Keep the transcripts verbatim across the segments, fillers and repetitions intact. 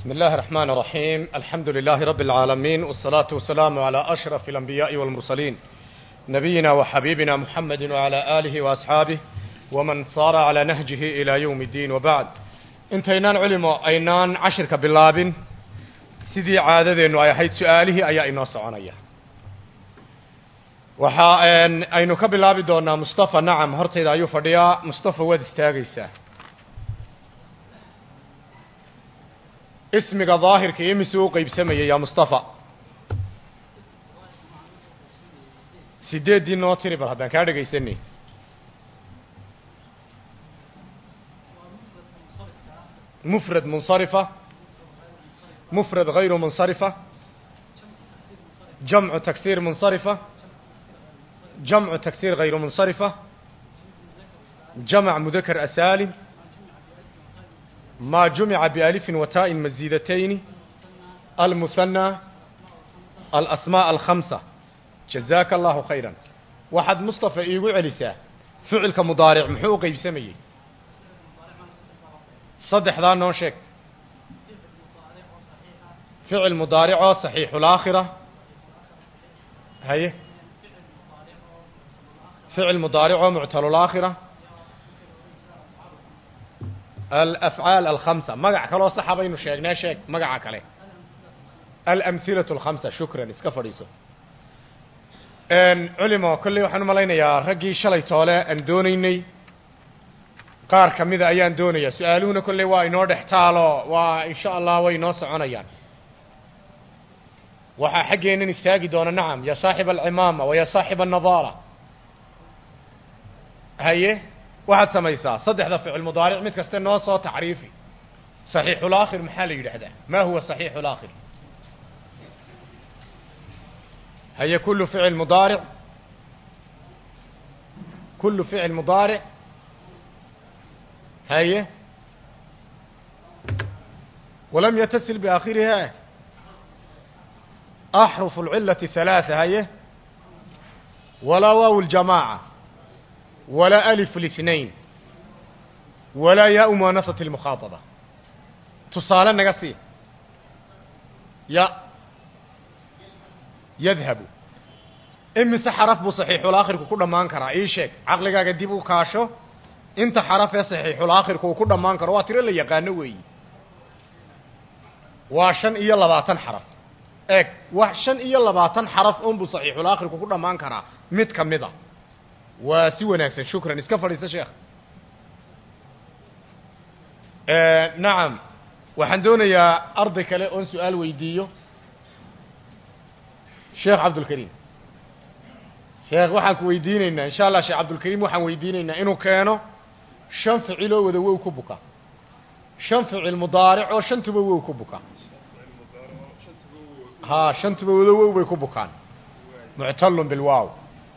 بسم الله الرحمن الرحيم. الحمد لله رب العالمين، والصلاة والسلام على أشرف الأنبياء والمرسلين نبينا وحبيبنا محمد وعلى آله وأصحابه ومن صار على نهجه إلى يوم الدين. وبعد، انتينان علماء أينان عشرك باللابن سيدي عادة إنه أيحيد سؤاله أي إنه صعنية وحا أينو كباللابن دونا مصطفى. نعم هرتي دا يفرديا مصطفى ود استاغيسا. اسمك ظاهر كي يمسوق يبسمي يا مصطفى سيدي دي نوتري برهدان كاردك يسني. مفرد منصرفة، مفرد غير منصرفة، جمع تكسير منصرفة، جمع تكسير غير منصرفة، جمع مذكر أسالم، ما جمع بألف وتاء مزيدتين، المثنى، الأسماء الخمسة. جزاك الله خيرا. واحد مصطفى يقول عليسا فعل كمضارع محوق يسميه صدح ذا نوشك. فعل مضارع صحيح الآخرة، هي فعل مضارع معتل الآخرة، الأفعال الخمسة. مقع كلو صحابين وشيقنا شيق مقع كلي الأمثلة الخمسة. شكرا اسكفريسو. ان علماء كل وحن ملينا يا رجي شلي طالع ان دونيني قار كميدا ايان دونيا سؤالونا كل واي نور دحتالو وان شاء الله way noo soconayaan. waxa xageena istaagi doona. نعم يا صاحب العمامة ويا صاحب النظارة. هي واحد سميسا صدح ذا فعل مضارع مid kasta noo soo tacriifi. صحيح الآخر maxaa la yiraahdaa؟ ما هو صحيح الآخر؟ هي كل فعل مضارع، كل فعل مضارع هي ولم يتصل بآخرها أحرف العلة ثلاثة، هي ولا واو الجماعة ولا ألف الاثنين ولا ياء مؤنثة المخاطبة. تصالا نقصي يا يذهب إمس حرف بصحيح الآخر كل ما انكر أي شيء عقلك قديبه كاشو انت حرف صحيح الآخر كل ما انكر واتر اللي يقانوي واشن إيا لباتن حرف اك واشن إيا لباتن حرف أم بصحيح الآخر كل ما انكر مت كمدا وسوى نفسه. شكرا اسكفر يا شيخ. آه نعم وحندونا يا أرض كلا أن سؤال ويديو شيخ عبد الكريم. شيخ waxaan ku weydiinayna insha Allah Sheikh Abdul Karim waxaan weydiinayna inuu keeno shan ficil oo wada wow ku buka. shan ficil mudaaric oo shantuba wow ku buka. ha shantuba wada wow bay ku bukaan. mu'tallun bil waaw.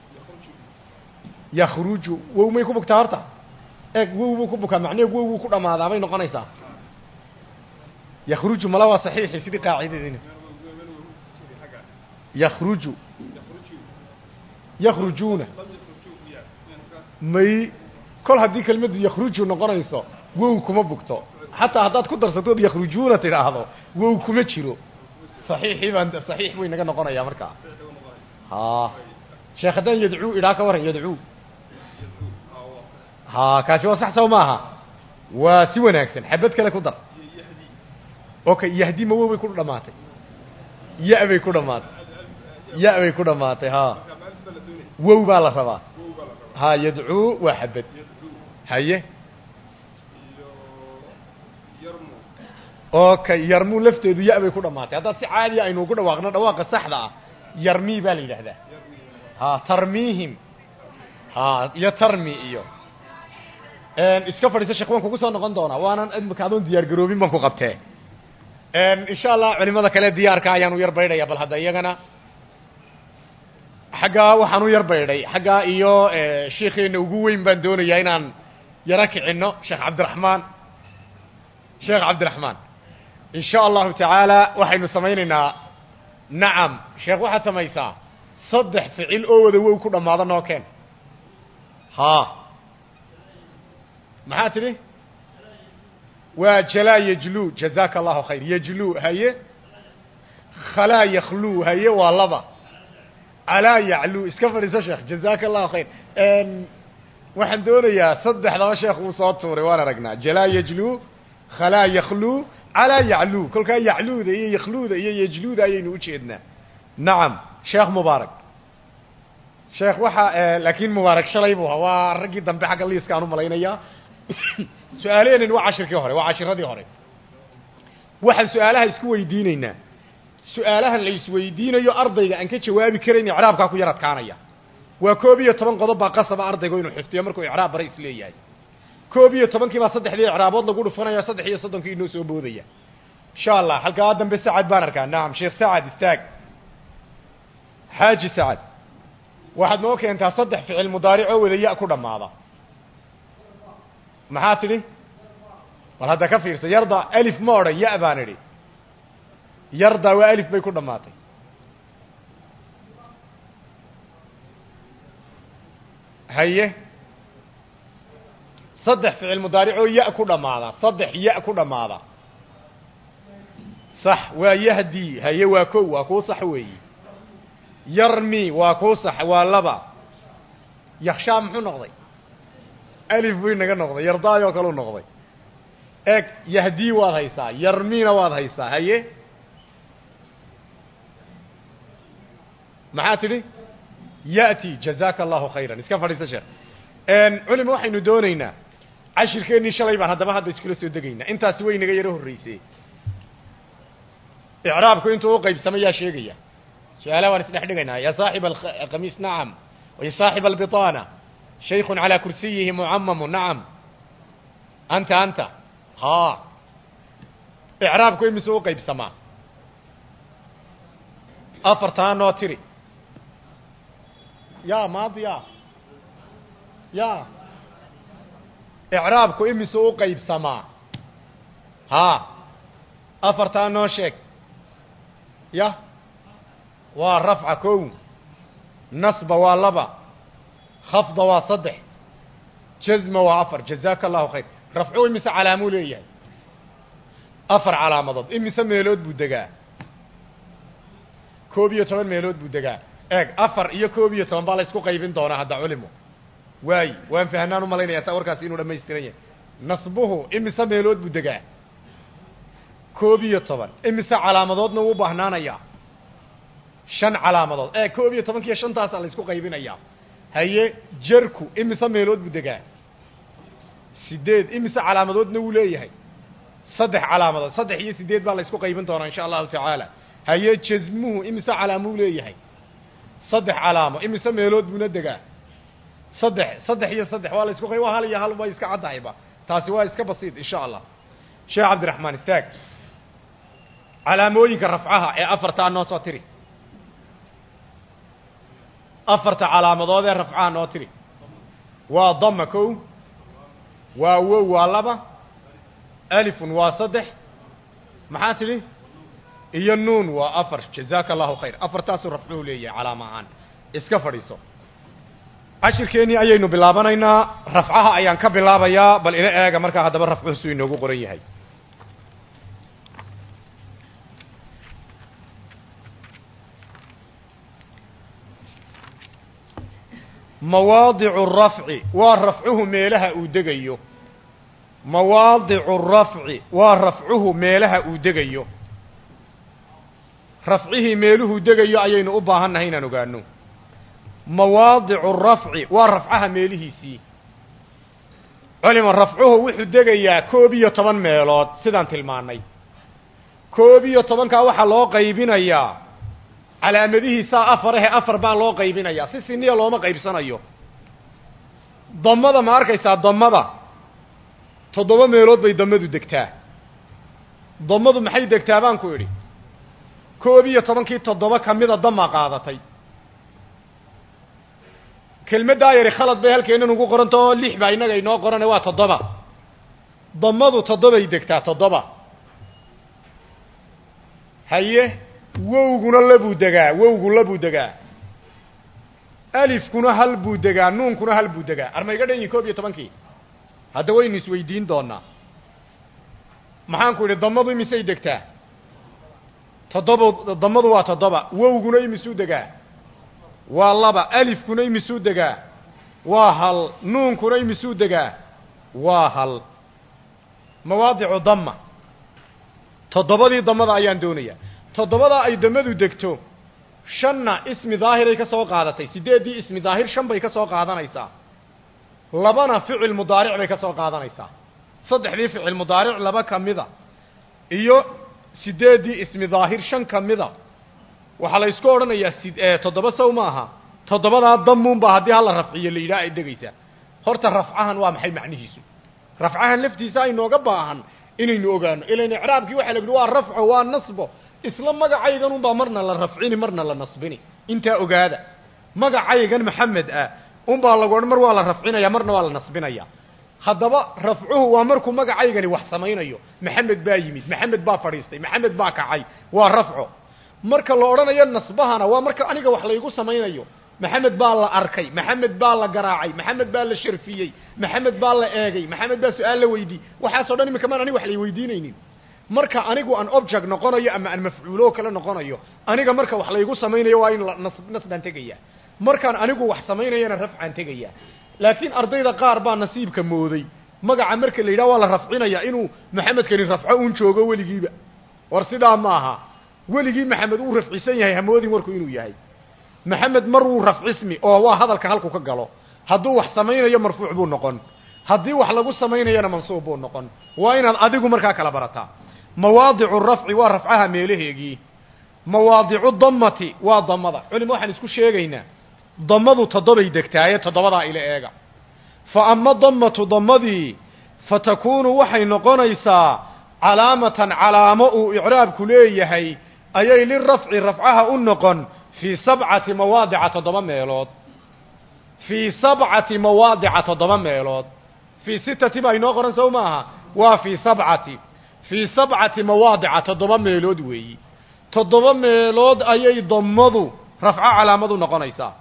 yakhruju wow may ku buktaa horta. eeg wow ku buka macnaheedu wow ku dhamaada bay noqonaysaa. yakhruju mala waa saxiix sidii qaacidadina. يخرج يخرجون مي كل هذه كلمة يخرج نقرأيسا وو كم بكتو حتى هذا كدر ستود يخرجون ترى هذا وو كم تشيرو صحيح يبان صحيح وين نقدر نقرأ يا مركا. ها شيخ ده يدعو إلى كور يدعو ها كاشوا صح سو معها وسوى ناكسن حبت كلا كدر أوكي يهدي ما هو بيكون رماتي يا أبي يكون رماتي يا أبي كنا ماتي. ها وو بالا سبا ها يدعو وحبت هي اوكي يرمو لفتيدو يا أبي كنا ماتي. هذا سي عادي اينو كنا واقنا دواق صحدا يرمي بالي لهذا. ها ترميهم ها يا ترمي iyo ان iska fadhiisa shaqwan kugu soo noqon doona waanan idmaka adoon diyaar garoobin ma ku qabtee. ان insha Allah culimada kale diyaarka ayaan u yar baydhaya bal hada iyagana xaga waxaan u yar baydhay xaga iyo sheekheena ugu weyn baan doonayaa inaan yara kicino Sheikh Abdurrahman. Sheikh Abdurrahman insha Allah ta'ala waxaynu sameeynaa. nacam sheekh waxa sameeysaa saddex ficil oo wada wow ku dhamaada noo keen. ha maxaa tiri وجلا يجلو جزاك الله خير يجلو هي خلا يخلو هي والله على يعلو اسكفر يا شيخ جزاك الله خير ان waxaan doonayaa saddexda sheekh uu soo tuuray waan aragnaa jala yajlu khala yakhlu ala ya'lu kulka ya'luuda iyo yakhluuda iyo yajluuda ayaynu u jeednaa nacam sheekh mubaarak sheekh waxa laakiin mubaarak shalay buu waa ragii dambe xaq liiska aanu malaynaya su'aaleen waa cashirkii hore waa cashiradii hore waxaan su'aalaha isku weydiinaynaa su'aalahan la isweydiinayo ardayga aan ka jawaabi karin i'raabka ku yaradkaanaya waa koob iyo toban qodob baa qasaba ardaygu inuu xiftiyo markuu i'raab bare isleeyahay koob iyo toban kii baa saddexdii i'raabood lagu dhufanaya saddex iyo soddon kii inoo soo boodaya insha Allah halka dambe Saad baan arkaa naam sheekh Saad istaag xaaji Saad waxaad noo keentaa saddex ficil mudaaric oo wadaya ku dhamaada maxaa tiri wal hada ka fiirsa yarda alif ma oran ya baan iri yarda waa alif bay ku dhamaatay haye صدح فعل مضارع يأكل دمادا صدح يأكل دمادا صح ويهدي هي واكو واكو صح وي يرمي واكو صح واللبا يخشى محو نقضي ألف وين نقا نقضي يرضى يوكلو نقضي اك يهدي واد هيسا يرمينا واد هيسا هي محاتلي يأتي جزاك الله خيرا اسكا فريسة شيخ ان علم waxaynu doonaynaa cashirkeeni shalay baan hadaba hadda iskula soo dagayna intaas way naga yaro horeysay i'raabku intuu qaybsamaya sheegaya su'aalaha waan isdhex dhigaynaa ya saaxib al-qamis na'am wa ya saaxib al-bitana shaykh ala kursiyhi mu'ammam na'am anta anta ha i'raabku imsuu qaybsama afartaan oo tiri ya maadiya يا إعرابكو إمسو قيب سما ها أفرتان نوشك يا ورفعكو نصب واللبا خفض وصدح جزم وعفر جزاك الله خير رفعو إمس علامو ليه أفر على مضض إمس ميلود بودقاء كوبية تمن ميلود بودقاء اك أفر إيا كوبية تمن بالا اسكو قيبين دونا هذا علمو واي وان فهنانو مالينا تاوركاس inuu dhameystiranya nasbuhu imisa meelood buu degaa koob iyo toban imisa calaamadoodna uu baahnaanaya shan calaamadood ee koob iyo toban kiyo shantaas la isku qaybinaya haye jarku imisa meelood buu degaa sideed imisa calaamadoodna uu leeyahay saddex calaamadood saddex iyo sideed baa la isku qaybin doonaa insha Allah ta'ala haye jazmuhu imisa calaamuu leeyahay saddex calaamo imisa meelood buu degaa صدح صدح يا صدح والله اسكو قيوا هل يا هل باي اسك عدايبا تاسي waa iska basiid insha Allah Sheikh Abd Rahman istaag calaamooyinka rafcaha ee afarta noo soo tiri afarta calaamadood ee rafcaha noo tiri waa dhamma kow waa wow waa laba alif waa saddex maxaa tiri iyo nuun waa afar jazakallahu khayr afartaas rafcuhu leeyahay calaamahan iska fadhiiso cashirkeeni ayaynu bilaabanaynaa rafcaha ayaan ka bilaabayaa bal ina eega marka hadaba rafcuhu soo inoogu qoran yahay mawaadi'u rafci waa rafcuhu meelaha uu degayo mawaadi'u rafci waa rafcuhu meelaha uu degayo rafcihi meeluhu degayo ayaynu u baahannahay inaan ogaano مواضع الرفع والرفعها ميلهيسي علم رفعه وحو دغيا كوبية طبان ميلود سيدان تلماني كوبية طبان كا waxa loo qaybinaya calaamadihiisa afarahe afar baa loo qaybinaya si siniya looma qaybsanayo damada ma arkaysa damada toddoba meelood bay damadu degtaa damadu maxay degtaa baan ku yiri koobiyo tobankii toddoba kamida dama qaadatay kelmadda yari khalad bay halkeenan ugu qoranto lix baa inaga inoo qoran waa toddoba damadu toddoba ay degtaa toddoba haye wowguna labuu degaa wowgu labuu degaa alifkuna hal buu degaa nuunkuna hal buu degaa armayga dhan koob iyo tobankii hadda waynu isweydiin doonaa maxaan ku idhi damadu imisay degtaa toddoba damadu waa toddoba wowguna imisuu degaa waa laba alifkuna imisuu degaa waa hal nuunkuna imisuu degaa waa hal mawaadicu damma toddobadii damada ayaan doonayaa toddobadaa ay damadu degto shanna ismi daahiray ka soo qaadatay sideeddii ismi daahir shan bay ka soo qaadanaysaa labana ficil mudaaric bay ka soo qaadanaysaa saddexdii ficil mudaaric laba ka mida iyo sideeddii ismi daahir shan ka mida waxaa la isku odhanayaa sid toddoba sow maaha toddobadaa damuunbaa haddii hala rafciyo la yidhaha ay degaysaa horta rafcahan waa maxay macnihiisu rafcahan laftiisa aynooga baahan inaynu ogaano ilan icraabkii waxaa la yidhi waa rafco waa nasbo isla magacaygan unbaa marna la rafcini marna la nasbini intaa ogaada magacaygan maxamed ah unbaa lagu odhan mar waa la rafcinaya marna waa la nasbinaya haddaba rafcuhu waa markuu magacaygani wax samaynayo maxamed baa yimid maxamed baa fadhiistay maxamed baa kacay waa rafco marka la odhanayo nasbahana waa marka aniga wax laygu samaynayo maxamed baa la arkay maxamed baa la garaacay maxamed baa la sharfiyey maxamed baa la eegay maxamed baa su-aal la weydii waxaasoo dhan imika maan aniga wax lay weydiinaynin marka anigu aan object noqonayo ama aan mafcuulo kale noqonayo aniga marka wax laygu samaynayo waa in nasbaan tegaya markaan anigu wax samaynayana rafcaan tegaya laakiin ardayda qaar baa nasiibka mooday magaca marka la yidhaha waa la rafcinaya inuu maxamedkani rafco uun joogo weligiiba war sidaa maaha weligii maxamed uu rafcisan yahay hamoodin warku inuu yahay maxamed mar wuu rafcismi oo waa hadalka halku ka galo hadduu wax samaynayo marfuuc buu noqon haddii wax lagu samaynayana mansuub buu noqon waa inaad adigu markaa kala barataa mawaadicu rafci waa rafcaha meelaheegii mawaadicu damati waa damada culima waxaan isku sheegaynaa damadu toddobay degtaaye toddobadaa ila eega fa ama damatu damadii fatakuunu waxay noqonaysaa calaamatan calaamo uu icraabku leeyahay ayay lirafci rafcaha u noqon fii sabcati mawaadica toddoba meelood fii sabcati mawaadica toddoba meelood fii sitati baa inoo qoran sow maaha waa fii sabcati fii sabcati mawaadica toddoba meelood weeyi toddoba meelood ayay damadu rafco calaamadu noqonaysaa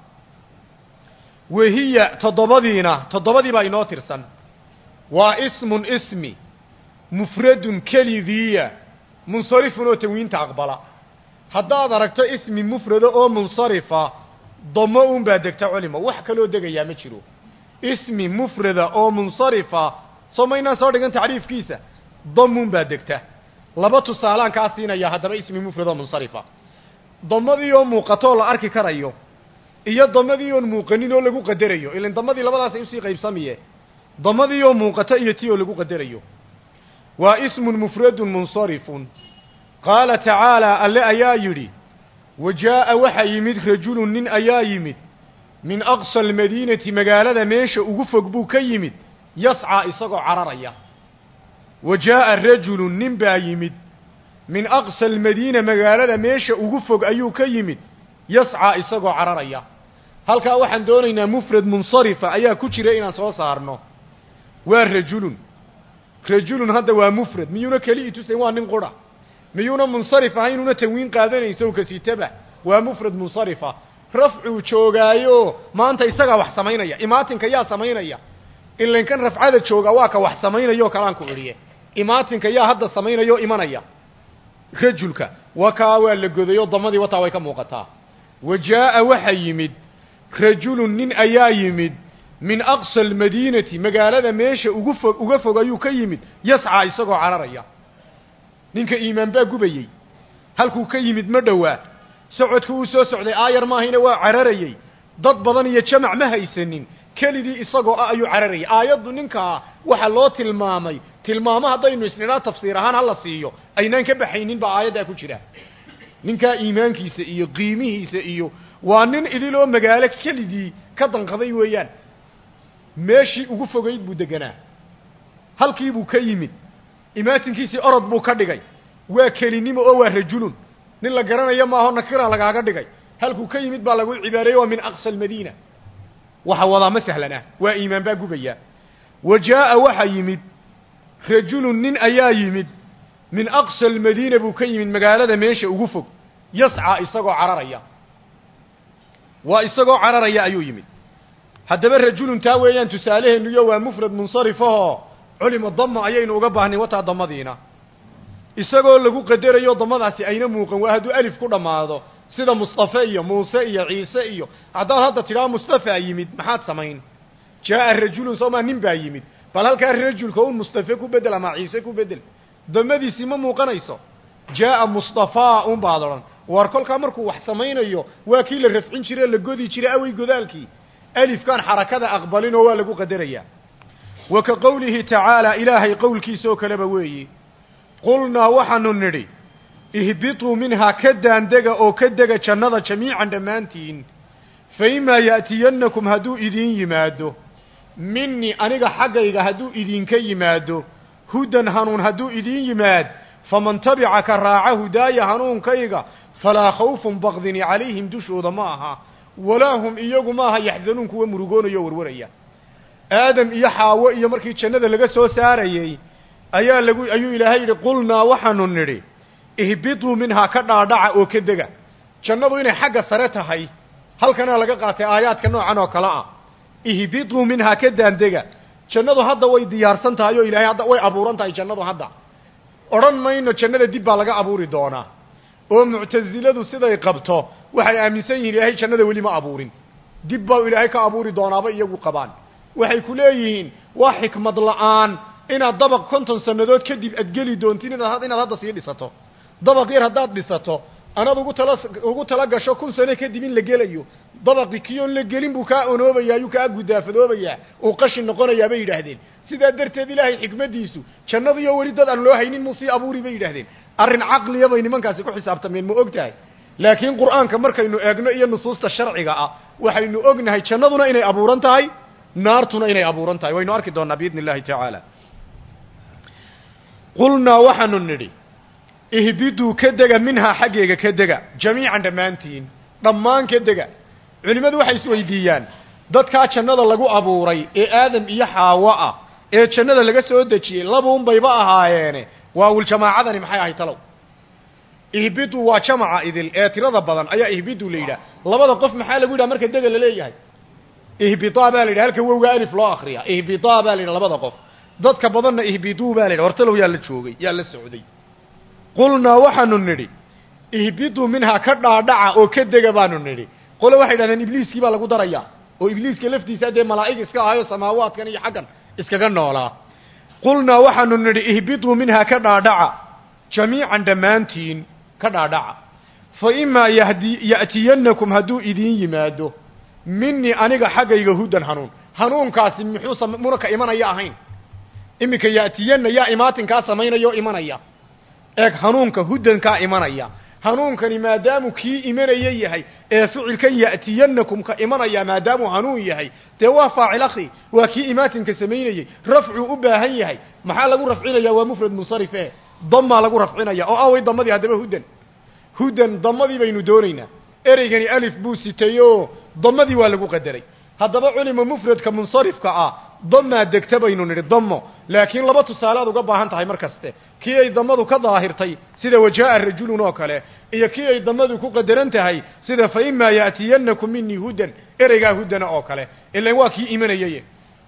wahiya toddobadiina toddobadii baa inoo tirsan waa ismun ismi mufradun kelidiiya munsarifun oo tanwiinta aqbala haddaad aragto ismi mufrada oo munsarifa damo un baa degta culimo wax kaloo degayaa ma jiro ismi mufrada oo munsarifa soo maynaan soo dhigan tacriifkiisa damun baa degta laba tusaalaan kaa siinaya haddaba ismi mufrad oo munsarifa damadii oo muuqatoo la arki karayo iyo damadii oon muuqanin oo lagu qadarayo ilan damadii labadaasay usii qaybsamiye damadii oo muuqata iyo tii oo lagu qadarayo waa ismun mufradun munsarifun qaala tacaalaa alle ayaa yidhi wa jaa'a waxaa yimid rajulun nin ayaa yimid min aqsa almadiinati magaalada meesha ugu fog buu ka yimid yascaa isagoo cararaya wa jaa'a rajulun nin baa yimid min aqsa almadiina magaalada meesha ugu fog ayuu ka yimid yascaa isagoo cararaya halkaa waxaan doonaynaa mufrad munsarifa ayaa ku jira inaan soo saarno waa rajulun rajulun hadda waa mufrad miyuuna keli itusayn waa nin qura miyuuna munsarif ahaynuna tanwiin qaadanayso kasitaba waa mufrad munsarifa rafcuu joogaayo maanta isagaa wax samaynaya imaatinka yaa samaynaya ilan kan rafcada jooga waa ka wax samaynayo kalaan ku idhiye imaatinka yaa hadda samaynayo imanaya rajulka wakaa waa la godayo damadii wataa way ka muuqataa wa jaa'a waxaa yimid rajulun nin ayaa yimid min aqsa almadiinati magaalada meesha ugu fog uga fog ayuu ka yimid yascaa isagoo cararaya ninka iimaan baa gubayey halkuu ka yimid ma dhowaa socodku uu soo socday aayar maahayna waa cararayey dad badan iyo jamac ma haysanin kelidii isagoo ah ayuu cararayay aayaddu ninkaa waxaa loo tilmaamay tilmaamo haddaynu isnidhaa tafsiir ahaan hala siiyo aynaan ka baxaynin baa aayaddaa ku jira ninkaa iimaankiisa iyo qiimihiisa iyo waa nin idiloo magaalo kelidii ka danqaday weeyaan meeshii ugu fogayd buu deganaa halkii buu ka yimid imaatinkiisii orod buu ka dhigay waa kelinimo oo waa rajulun nin la garanayo maaho nakira lagaaga dhigay halkuu ka yimid baa lagu cibaareeyey waa min aqsa almadiina waxa wadaa ma sahlana waa iimaan baa gubaya wa jaa'a waxaa yimid rajulun nin ayaa yimid min aqsa almadiina buu ka yimid magaalada meesha ugu fog yascaa isagoo cararaya waa isagoo cararaya ayuu yimid haddaba rajulun taa weeyaan tusaaleheennuyo waa mufrad munsarifahoo culima dama ayaynu uga baahnay wataa damadiina isagoo lagu qadarayo damadaasi ayna muuqan waa hadduu alif ku dhammaado sida mustafa iyo muuse iyo ciise iyo haddaad hadda tidhaha mustafa yimid maxaad samayn jaa'a rajulun soomaa nin baa yimid bal halkaa rajulka un mustafa ku bedel ama ciise ku bedel damadiisii ma muuqanayso jaa'a mustafaa un baad odhan war kolkaa markuu wax samaynayo waa kii la rafcin jire la godi jire awey godaalkii alifkan xarakada aqbalinoo waa lagu qadarayaa wa ka qowlihi tacaala ilaahay qowlkiisoo kaleba weeyi qulnaa waxaanu nidhi ihbituu minhaa ka daandega oo ka dega jannada jamiican dhammaantiin fa imaa ya'tiyannakum hadduu idiin yimaado minii aniga xaggayga hadduu idinka yimaado hudan hanuun hadduu idiin yimaad faman tabica ka raaca hudaaya hanuunkayga falaa khawfun baqdini calayhim dushooda ma aha walaa hum iyagu maaha yaxzanuun kuwa murugoonayo warwaraya aadam iyo xaawo iyo markii jannada laga soo saarayey ayaa lagu ayuu ilaahay yidhi qulnaa waxaanu nidhi ihbituu minhaa ka dhaadhaca oo ka dega jannadu inay xagga sare tahay halkanaa laga qaatay aayaadka noocan oo kale ah ihbituu minhaa ka daandega jannadu hadda way diyaarsan tahay oo ilaahay hadda way abuuran tahay jannadu hadda odhan mayno jannada dib baa laga abuuri doonaa oo muctasiladu siday qabto waxay aaminsan yihiin ilaahay jannada weli ma abuurin dib baa ilaahay ka abuuri doonaaba iyagu qabaan waxay ku leeyihiin waa xikmad la'aan inaad dabaq konton sannadood kadib aad geli doontin inaad inaad hadda sii dhisato dabaq yar haddaad dhisato anaad ugu tala ugu tala gasho kun sano kadib in la gelayo dabaqi kiyoon la gelin buu kaa onoobayaa ayuu kaa gudaafadoobayaa uu qashin noqonayaa bay yidhaahdeen sidaa darteed ilaahay xikmaddiisu jannadiyo weli dad aan loo haynin muu sii abuuri bay yidhahdeen arrin caqliya bay nimankaasi ku xisaabtameen ma og tahay laakiin qur'aanka markaynu eegno iyo nusuusta sharciga ah waxaynu ognahay jannaduna inay abuuran tahay naartuna inay abuuran tahay waynu arki doonaa biidni illahi tacaala qulnaa waxaanu nidhi ihbiduu ka dega minhaa xaggeega ka dega jamiican dhammaantiin dhammaan ka dega culimmadu waxay isweydiiyaan dadkaa jannada lagu abuuray ee aadam iyo xaawo ah ee jannada laga soo dejiyey labuun bayba ahaayeene waawil jamaacadani maxay ahay talow ihbiduu waa jamaca idil ee tirada badan ayaa ihbiduu la yidhaha labada qof maxaa lagu yidhaha marka dega la leeyahay ihbidaa baa la yidhaha halka wowga alif loo akriya ihbidaa baa la yidhaha labada qof dadka badanna ihbiduu baa la yidhaha hortalow yaa la joogay yaa la socday qulnaa waxaanu nidhi ihbiduu minhaa ka dhaadhaca oo ka dega baanu nidhi qole waxay yidhahdeen ibliiskii baa lagu darayaa oo ibliiska laftiisa dee malaa'ig iska ahayo samaawaadkan iyo xaggan iskaga noolaa qulnaa waxaanu nidhi ihbiduu minhaa ka dhaadhaca jamiican dhammaantiin ka dhaadhaca fa imaa yahdi ya'tiyannakum hadduu idiin yimaado minii aniga xaggayga hudan hanuun hanuunkaasi muxuu muna ka imanaya ahayn iminka ya'tiyanna yaa imaatinkaa samaynaya oo imanaya eeg hanuunka hudankaa imanaya hanuunkani maadaamuu kii imanaya yahay ee ficilkan ya'tiyannakum ka imanaya maadaamuu hanuun yahay dee waa faacil akhi waa kii imaatinka samaynayey rafcuu u baahan yahay maxaa lagu rafcinaya waa mufrad munsarife damaa lagu rafcinaya oo away damadii haddaba hudan hudan damadii baynu doonaynaa ereygani alif buu sitayoo damadii waa lagu qadaray haddaba culima mufradka munsarifka ah damaa degta baynu nidhi damo laakiin laba tusaale aad uga baahan tahay mar kaste kii ay damadu ka daahirtay sida wajaa'a rajulun oo kale iyo kii ay damadu ku qadaran tahay sida fa imaa ya'tiyannakum minii hudan ereygaa hudana oo kale ilaan waa kii imanayay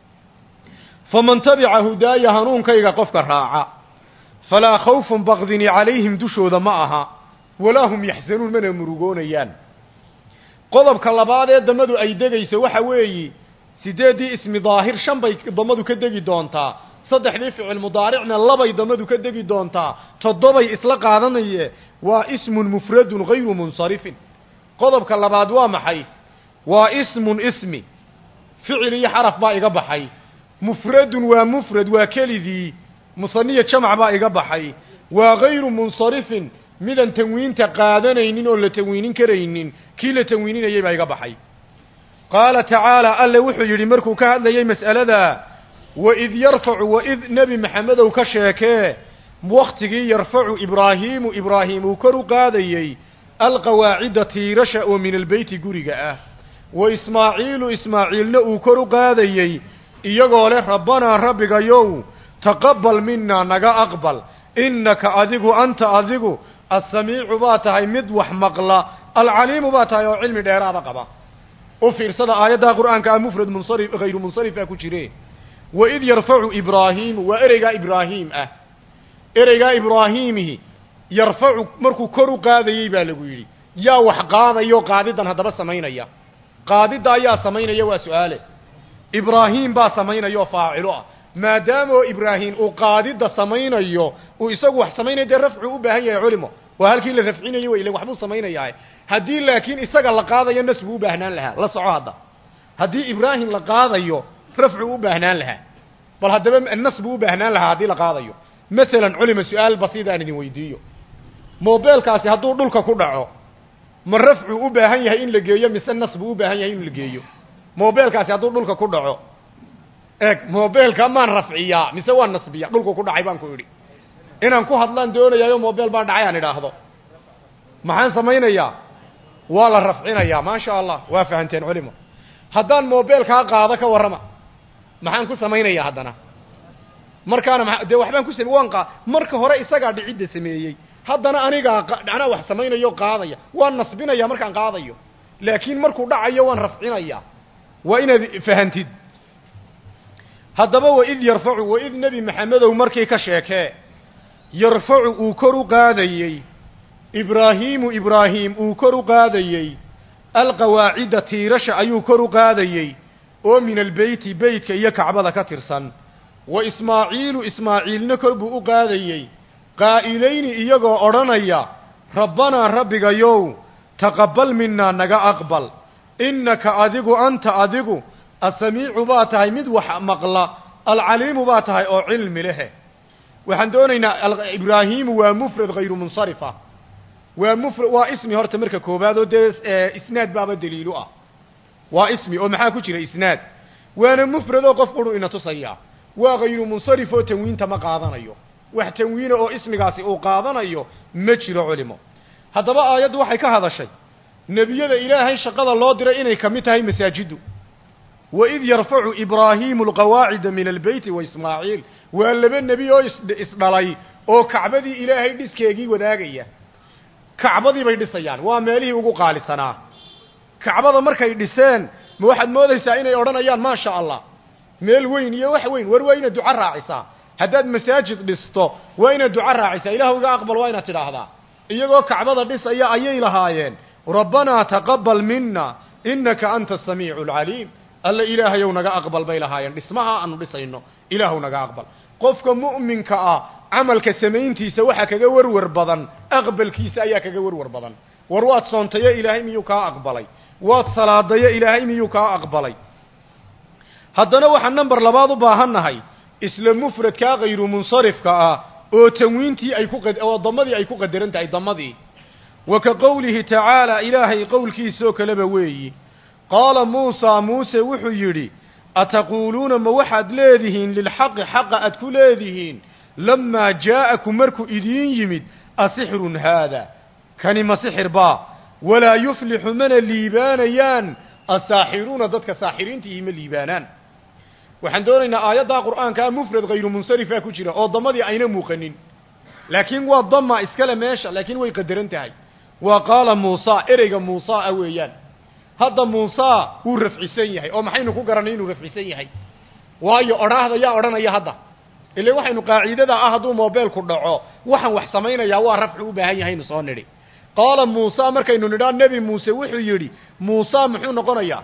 faman tabica hudaaya hanuunkayga qofka raaca falaa khawfun baqdini calayhim dushooda ma aha walaa hum yaxzanuun mana murugoonayaan qodobka labaad ee damadu ay degayso waxa weeyi sideedii ismi daahir shan bay damadu ka degi doontaa saddexdii ficil mudaaricna labay damadu ka degi doontaa toddobay isla qaadanaye waa ismun mufradun hayru munsarifin qodobka labaad waa maxay waa ismun ismi ficil iyo xaraf baa iga baxay mufradun waa mufrad waa kelidii musaniya jamac baa iga baxay waa hayru munsarifin midaan tanwiinta qaadanaynin oo la tanwiinin karaynin kii la tanwiininayay baa iga baxay qaala tacaala alle wuxuu yidhi markuu ka hadlayay mas'alada waid yarfacu waid nebi maxamedow ka sheekee waktigii yarfacu ibraahiimu ibraahim uu kor u qaadayey alqawaacida tiirasha oo min albeyti guriga ah wa ismaaciilu ismaaciilna uu kor u qaadayey iyagoo leh rabbanaa rabbigayow taqabbal minaa naga aqbal innaka adigu anta adigu assamiicu baa tahay mid wax maqla alcaliimu baa tahay oo cilmi dheeraada qaba u fiirsada aayaddaa qur'aanka ah mufrad munsarif hayru munsarifaa ku jire waid yarfacu ibraahiimu waa ereygaa ibraahiim ah ereygaa ibraahiimihi yarfacu markuu kor u qaadayey baa lagu yidhi yaa wax qaadayo qaadidan haddaba samaynaya qaadidda ayaa samaynaya waa su-aale ibraahim baa samaynayoo faacilo ah maadaamoo ibraahim uu qaadidda samaynayo uu isagu wax samaynayo dee rafcuu u baahan yahay culimo waa halkii la rafcinayo wey ile waxbuu samaynayaa haddii laakiin isaga la qaadayo nas buu u baahnaan lahaa la soco hadda haddii ibraahim la qaadayo rafcuu u baahnaan lahaa bal haddaba nas buu u baahnaan lahaa haddii la qaadayo masalan culima su-aal basiida aan idin weydiiyo mobeelkaasi hadduu dhulka ku dhaco ma rafcuu u baahan yahay in la geeyo mise nas buu u baahan yahay in la geeyo mobeelkaasi hadduu dhulka ku dhaco eeg mobeelka maan rafciyaa mise waa nasbiya dhulku ku dhacay baan ku idhi inaan ku hadlaan doonayaayo mobeel baa dhacay aan idhaahdo maxaan samaynayaa waa la rafcinayaa maasha allah waa fahanteen culimo haddaan mobeelkaa qaado ka warrama maxaan ku samaynayaa haddana markaana ma dee waxbaan ku samey waan qa marka hore isagaa dhicidda sameeyey haddana anigaa anaa wax samaynayo qaadaya waan nasbinaya markaan qaadayo laakiin markuu dhacayo waan rafcinayaa waa inaad fahantid haddaba waid yarfacu waid nebi maxamedow markii ka sheekee yarfacu uu kor u qaadayey ibraahiimu ibraahim uu kor u qaadayey alqawaacida tiirasha ayuu kor u qaadayey oo min albeyti beytka iyo kacbada ka tirsan wa ismaaciilu ismaaciilna kor buu u qaadayey qaa'ilayni iyagoo odhanaya rabbanaa rabbigayow taqabbal minaa naga aqbal innaka adigu anta adigu asamiicu baa tahay mid wax maqla alcaliimu baa tahay oo cilmi lehe waxaan doonaynaa ibraahiimu waa mufrad hayru munsarifa waa mufrad waa ismi horta marka koobaad oo dee isnaad baaba daliilu ah waa ismi oo maxaa ku jira isnaad waana mufrad oo qof quru ina tusaya waa hayru munsarif oo tanwiinta ma qaadanayo wax tanwiina oo ismigaasi uu qaadanayo ma jiro culimo haddaba aayaddu waxay ka hadashay nebiyada ilaahay shaqada loo diray inay ka mid tahay masaajiddu waid yarfacu ibraahiimu alqawaacida min albeyti wa ismaaciil waa laba nebi oo isdhalay oo kacbadii ilaahay dhiskeegii wadaagaya kacbadii bay dhisayaan waa meelihii ugu qaalisanaa kacbada markay dhiseen ma waxaad moodaysaa inay odhanayaan maasha allah meel weyn iyo wax weyn war waa inaad duco raacisaa haddaad masaajid dhisto waa inaad duco raacisaa ilaahu iga aqbal waa inaad tidhaahdaa iyagoo kacbada dhisaya ayay lahaayeen rabbanaa taqabbal mina innaka anta asamiicu alcaliim alla ilaahayow naga aqbal bay lahaayeen dhismaha aanu dhisayno ilaahu naga aqbal qofka mu'minka ah camalka samayntiisa waxa kaga warwar badan aqbalkiisa ayaa kaga warwar badan war waad soontayo ilaahay miyuu kaa aqbalay waad salaadayo ilaahay miyuu kaa aqbalay haddana waxaan number labaad u baahannahay isla mufradkaa hayru munsarifka ah oo tanwiintii ay ku oo damadii ay ku qadaran tahay damadii wa ka qowlihi tacaala ilaahay qowlkiisoo kaleba weeyi qaala muusaa muuse wuxuu yidhi ataquuluuna ma waxaad leedihiin lilxaqi xaqa aad ku leedihiin lamaa jaa'akum markuu idiin yimid asixrun haada kani ma sixir baa walaa yuflixu mana liibaanayaan asaaxiruuna dadka saaxiriintiihi ma liibaanaan waxaan doonaynaa aayaddaa qur'aankaa mufrad hayru munsarifaa ku jira oo damadii ayna muuqanin laakiin waa dama iskale meesha laakiin way qadaran tahay waa qaala muusaa ereyga muusaa a weeyaan hadda muusaa wuu rafcisan yahay oo maxaynu ku garanay inuu rafcisan yahay waayo odhaahda yaa odhanaya hadda ile waxaynu qaaciidada ah hadduu mobeelku dhaco waxaan wax samaynayaa waa rafci u baahan yahaynu soo nidhi qaala muusaa markaynu nidhaa nebi muuse wuxuu yidhi muusaa muxuu noqonayaa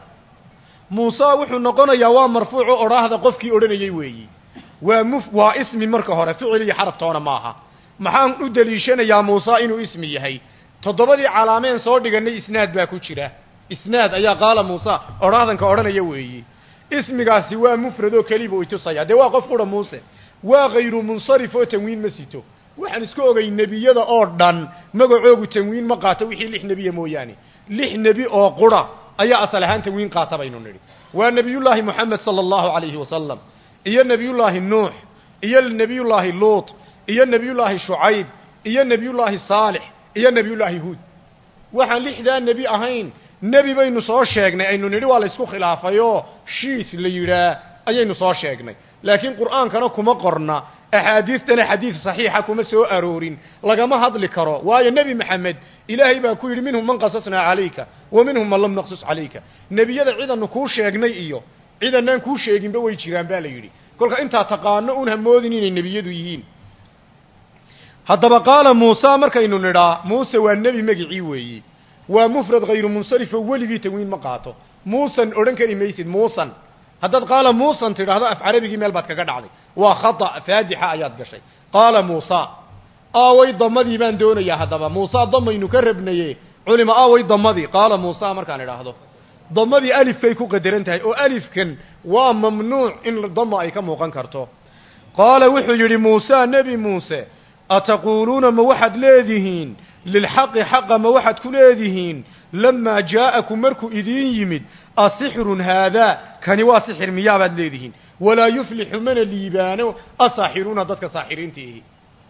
muusaa wuxuu noqonayaa waa marfuuc oo odhaahda qofkii odhanayey weeyi waa muf waa ismi marka hore ficil iyo xaraftoona maaha maxaan u daliishanayaa muusaa inuu ismi yahay toddobadii calaameen soo dhiganay isnaad baa ku jira isnaad ayaa qaala muusaa odhaahdanka odhanaya weeyi ismigaasi waa mufrad oo keliba u itusaya dee waa qof qura muuse waa hayru munsarif oo tanwiin ma sito waxaan isku ogay nebiyada oo dhan magacoogu tanwiin ma qaato wixii lix nebiya mooyaane lix nebi oo qura ayaa asal ahaan tanwiin qaata baynu nidhi waa nebiyullaahi moxamed sala allahu calayhi wasalam iyo nebiyullaahi nuux iyo nebiyullaahi luut iyo nebiyullaahi shucayb iyo nebiyullaahi saalix iyo nebiyullaahi huud waxaan lixdaa nebi ahayn nebi baynu soo sheegnay aynu nidhi waa la isku khilaafayoo shiis la yidhaah ayaynu soo sheegnay laakiin qur'aankana kuma qorna axaadiistana xadiid saxiixa kuma soo aroorin lagama hadli karo waayo nebi maxamed ilaahay baa ku yidhi minhum man qasasnaa calayka wa minhum man lam naqsus calayka nebiyada cidannu kuu sheegnay iyo cidanaan kuu sheeginba way jiraan baa la yidhi kolka intaa taqaano un hamoodin inay nebiyadu yihiin haddaba qaala muusa markaynu nidhaa muuse waa nebi magicii weeyi waa mufrad hayru munsarifo weligii tanwiin ma qaato muusan odhan kari maysid muusan haddaad qaala muusan tidhaahdo af carabigii meel baad kaga dhacday waa khata faadixa ayaad gashay qaala muusa aaway damadii baan doonayaa haddaba muusa damaynu ka rabnaye culima aaway damadii qaala muusa markaan idhaahdo damadii alifkay ku qadaran tahay oo alifkan waa mamnuuc in dama ay ka muuqan karto qaala wuxuu yidhi muusa nebi muuse ataquuluuna ma waxaad leedihiin lilxaqi xaqa ma waxaad ku leedihiin lamaa jaa'akum markuu idiin yimid asixrun haadaa kani waa sixir miyaabaad leedihiin walaa yuflixu mana liibaano asaaxiruuna dadka saaxiriintiihi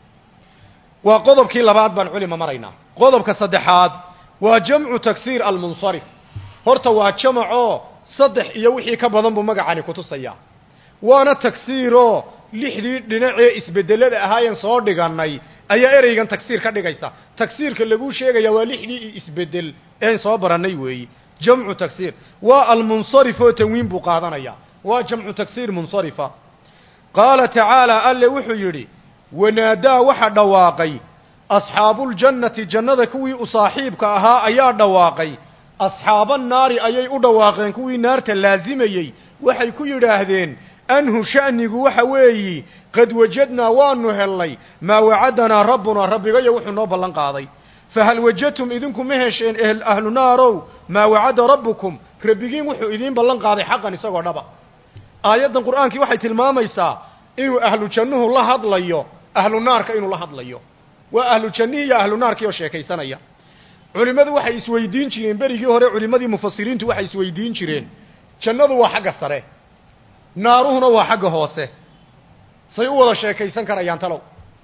waa qodobkii labaad baan culima maraynaa qodobka saddexaad waa jamcu taksiir almunsarif horta waa jamacoo saddex iyo wixii ka badan buu magacani kutusayaa waana taksiiroo lixdii dhinacee isbedelada ahaayeen soo dhigannay ayaa ereygan tagsiir ka dhigaysa tagsiirka laguu sheegaya waa lixdii isbedel een soo barannay weeyi jamcu tagsiir waa almunsarif oo tanwiin buu qaadanaya waa jamcu tagsiir munsarifa qaala tacaala alle wuxuu yidhi wanaadaa waxa dhawaaqay asxaabuuljannati jannada kuwii u saaxiibka ahaa ayaa dhawaaqay asxaabannaari ayay u dhawaaqeen kuwii naarta laasimayey waxay ku yidhaahdeen anhu sha'nigu waxa weeyi qad wajadnaa waanu hellay maa wacadanaa rabbunaa rabbigayo wuxuu noo ballan qaaday fahal wajadtum idinku ma hesheen ehl ahlu naarow maa wacada rabbukum rabbigiin wuxuu idiin ballan qaaday xaqan isagoo dhaba aayaddan qur'aankii waxay tilmaamaysaa inuu ahlu jannuhu la hadlayo ahlu naarka inuu la hadlayo waa ahlu jannihii iyo ahlu naarkii oo sheekaysanaya culimmadu waxay isweydiin jireen berigii hore culimmadii mufasiriintu waxay isweydiin jireen jannadu waa xagga sare naaruhuna waa xagga hoose say u wada sheekaysan karayaan talow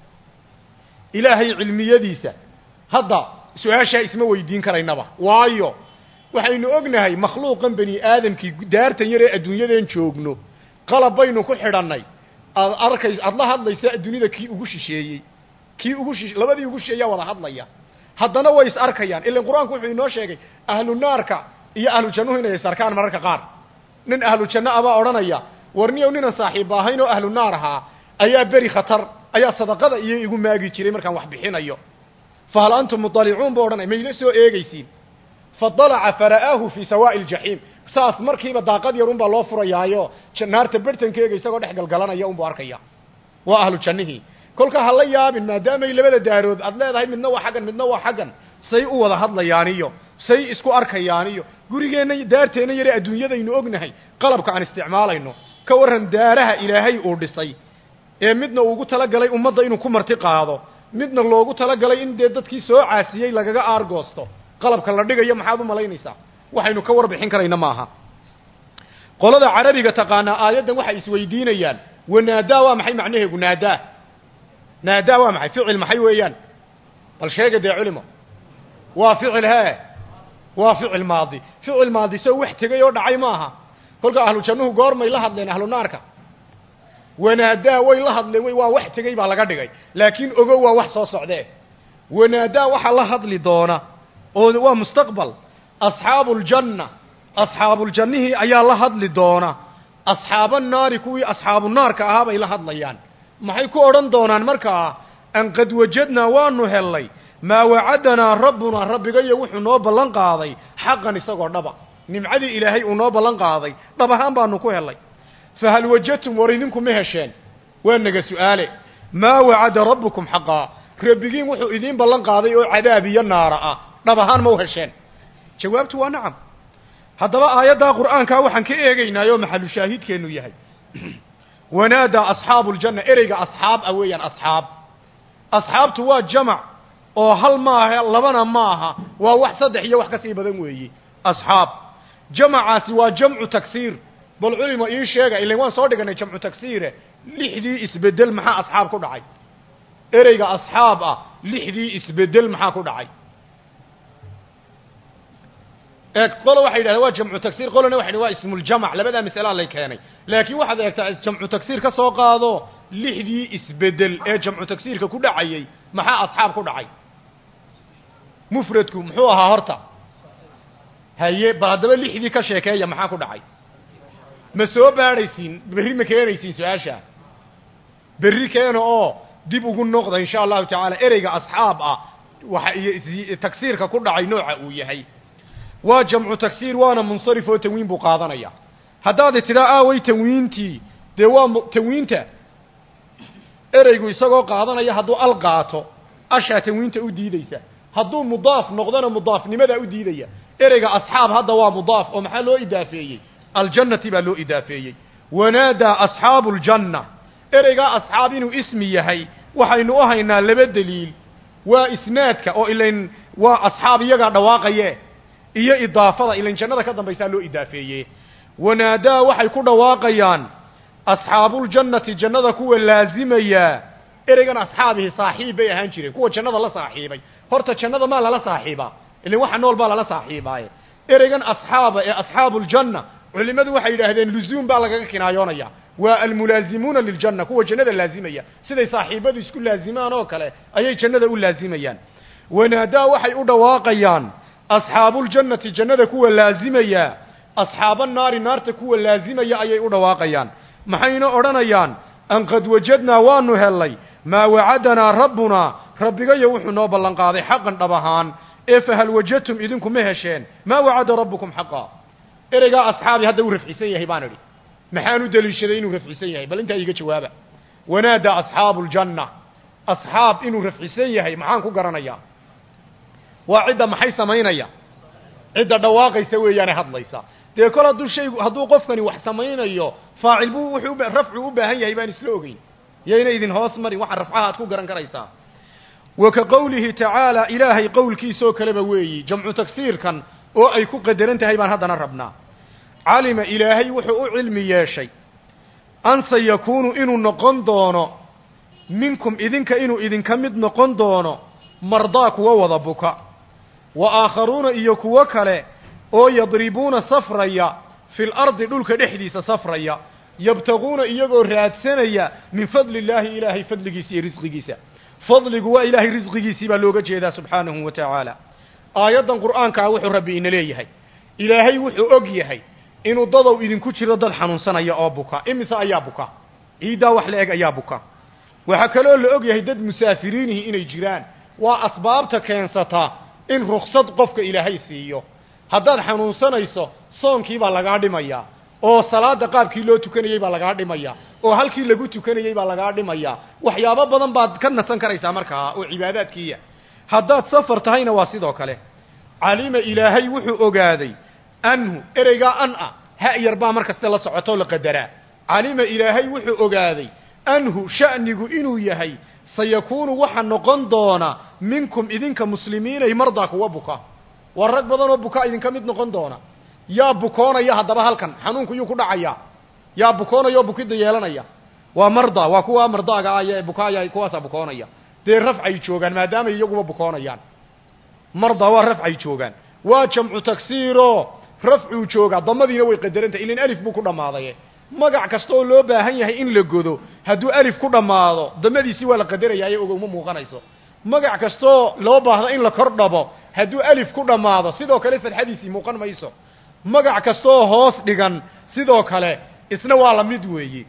ilaahay cilmiyadiisa hadda su-aashaa isma weydiin karaynaba waayo waxaynu ognahay makhluuqan bani aadamkii daartan yar ee adduunyadeen joogno qalab baynu ku xidhannay aad arkays aad la hadlaysa adduunyada kii ugu shisheeyey kii ugu shish labadii ugu shisheeyaa wada hadlaya haddana way is arkayaan ilan qur-aanku wuxuu inoo sheegay ahlu naarka iyo ahlu jannuhu inay is arkaan mararka qaar nin ahlu janno abaa odhanaya warniyow ninan saaxiib ahayn oo ahlu naar ahaa ayaa beri khatar ayaa sadaqada iyo igu maagi jiray markaan wax bixinayo fahal antum mudalicuun buu odhanaya mayla soo eegaysiin fadalaca fara'aahu fii sawaa'i aljaxiim saas markiiba daaqad yar unbaa loo furayaayo naarta bertankeega isagoo dhex galgalanaya unbuu arkaya waa ahlu jannihii kolka ha la yaabin maadaamay labada daarood aad leedahay midna waa xaggan midna waa xaggan say u wada hadlayaaniyo say isku arkayaaniyo gurigeenna daarteenna yare adduunyadaynu ognahay qalabka aan isticmaalayno ka warran daaraha ilaahay uu dhisay ee midna uugu talagalay ummadda inuu ku marti qaado midna loogu talagalay in dee dadkii soo caasiyey lagaga aargoosto qalabka la dhigayo maxaad u malaynaysaa waxaynu ka warbixin karayna maaha qolada carabiga taqaanaa aayaddan waxay isweydiinayaan wanaadaa waa maxay macnaheegu naadaa naadaa waa maxay ficil maxay weeyaan bal sheega dee culimo waa ficil hee waa ficil maadi ficil maadi soo wax tegay oo dhacay maaha kolka ahlu jannuhu goormay la hadleen ahlu naarka wanaadaa way la hadleen way waa wax tegay baa laga dhigay laakiin ogow waa wax soo socdee wanaadaa waxa la hadli doona oo waa mustaqbal asxaabuuljanna asxaabuuljannihii ayaa la hadli doona asxaabannaari kuwii asxaabu naarka ahaa bay la hadlayaan maxay ku odhan doonaan markaa an qad wajadnaa waanu hellay maa wacadanaa rabbunaa rabbigayo wuxuu noo ballan qaaday xaqan isagoo dhaba nimcadii ilaahay uu noo ballan qaaday dhab ahaan baanu ku hellay fahal wajadtum war idinku ma hesheen waa naga su'aale maa wacada rabbukum xaqaa rabbigiin wuxuu idiin ballan qaaday oo cadaab iyo naara ah dhab ahaan ma u hesheen jawaabtu waa nacam haddaba aayaddaa qur'aankaa waxaan ka eegaynaayoo maxalu shaahidkeennu yahay wanaadaa asxaabuuljanna ereyga asxaab ah weeyaan asxaab asxaabtu waa jamac oo hal maaha labana maaha waa wax saddex iyo wax ka sii badan weeye asxaab jamacaasi waa jamcu tagsiir bal culimo ii sheega ilan waan soo dhiganay jamcu tagsiire lixdii isbedel maxaa asxaab ku dhacay ereyga asxaab ah lixdii isbedel maxaa ku dhacay ee qolo waxay yidhahdeen waa jamcu tagsiir qolona waxay yidhahdeen waa ismuljamac labadaa mas'alaa lay keenay laakiin waxaad eegtaa jamcu tagsiir ka soo qaado lixdii isbedel ee jamcu tagsiirka ku dhacayay maxaa asxaab ku dhacay mufradku muxuu ahaa horta haye bal haddaba lixdii ka sheekeeya maxaa ku dhacay ma soo baadhaysiin berri ma keenaysiin su-aasha berri keena oo dib ugu noqda insha allahu tacaala ereyga asxaab ah waxa iyo taksiirka ku dhacay nooca uu yahay waa jamcu taksiir waana munsarif oo tanwiin buu qaadanaya haddaad tiraa aaway tanwiintii dee waa tanwiinta ereygu isagoo qaadanaya hadduu al qaato ashaa tanwiinta u diidaysa hadduu mudaaf noqdona mudaafnimada u diidaya ereyga asxaab hadda waa mudaaf oo maxaa loo idaafeeyey aljannati baa loo idaafeeyey wanaadaa asxaabu ljanna ereygaa asxaab inuu ismi yahay waxaynu u haynaa laba daliil waa isnaadka oo ilayn waa asxaab iyagaa dhawaaqaye iyo idaafada ilayn jannada ka dambaysaa loo idaafeeye wanaadaa waxay ku dhawaaqayaan asxaabuljannati jannada kuwa laazimaya ereygan asxaabihi saaxiib bay ahaan jireen kuwa jannada la saaxiibay horta jannada maa lala saaxiibaa ilan waxa nool baa lala saaxiibaaye ereygan asxaaba ee asxaabuljanna culimadu waxay yidhaahdeen luzuum baa lagaga kinaayoonaya waa almulaazimuuna liljanna kuwa jannada laazimaya siday saaxiibadu isku laazimaan oo kale ayay jannada u laazimayaan wanaadaa waxay u dhawaaqayaan asxaabuljannati jannada kuwa laazimaya asxaaba naari naarta kuwa laazimaya ayay u dhawaaqayaan maxayna odhanayaan an qad wajadnaa waanu hellay maa wacadanaa rabbunaa rabbigayo wuxuu noo ballan qaaday xaqan dhab ahaan ee fahal wajadtum idinku ma hesheen maa wacada rabbukum xaqa ereygaa asxaabi hadda uu rafcisan yahay baan idhi maxaan u daliishaday inuu rafcisan yahay bal intaa iiga jawaaba wanaadaa asxaabu ljanna asxaab inuu rafcisan yahay maxaan ku garanayaa waa cidda maxay samaynaya cidda dhawaaqaysa weeyaane hadlaysa dee kol hadduu shaygu hadduu qofkani wax samaynayo faacil buu wuxuu rafcu u baahan yahay baan isla ogeyn yayna idin hoos marin waxa rafcaha aad ku garan karaysaa wa ka qowlihi tacaala ilaahay qowlkiisoo kaleba weeyi jamcu tagsiirkan oo ay ku qadaran tahay baan haddana rabnaa calima ilaahay wuxuu u cilmi yeeshay an sayakuunu inuu noqon doono minkum idinka inuu idinka mid noqon doono mardaa kuwa wada buka wa aakharuuna iyo kuwo kale oo yadribuuna safraya fi lardi dhulka dhexdiisa safraya yabtaguuna iyagoo raadsanaya min fadli illaahi ilaahay fadligiisa iyo risqigiisa fadligu waa ilaahay risqigiisii baa looga jeedaa subxaanahu wa tacaala aayaddan qur'aankaa wuxuu rabbi ina leeyahay ilaahay wuxuu og yahay inuu dadow idinku jiro dad xanuunsanaya oo buka imise ayaa buka ciiddaa wax la eg ayaa buka waxaa kaloo la og yahay dad musaafiriinihi inay jiraan waa asbaabta keensata in ruksad qofka ilaahay siiyo haddaad xanuunsanayso soonkii baa lagaa dhimayaa oo salaada qaabkii loo tukanayey baa lagaa dhimayaa oo halkii lagu tukanayey baa lagaa dhimayaa waxyaabo badan baad ka nasan karaysaa markaa oo cibaadaadkiiya haddaad safar tahayna waa sidoo kale calima ilaahay wuxuu ogaaday anhu ereygaa an ah ha-yar baa mar kaste la socotoo la qadaraa calima ilaahay wuxuu ogaaday anhu sha'nigu inuu yahay sayakuunu waxa noqon doona minkum idinka muslimiinay mardaa kuwa buka waa rag badan oo buka idinka mid noqon doona yaa bukoonaya haddaba halkan xanuunku yuu ku dhacaya yaa bukoonaya oo bukidda yeelanaya waa marda waa kuwa mardaaga ah ee bukaaya kuwaasaa bukoonaya dee rafcay joogaan maadaama iyaguba bukoonayaan marda waa rafcay joogaan waa jamcu tagsiiro rafcuu joogaa damadiina way qadarantah ilan alif buu ku dhammaaday magac kasta oo loo baahan yahay in la godo hadduu alif ku dhammaado damadiisii waa la qadarayaa ee oga uma muuqanayso magac kastaoo loo baahdo in la kor dhabo hadduu alif ku dhammaado sidoo kale fadxadiisii muuqan mayso magac kastaoo hoos dhigan sidoo kale isna waa la mid weeye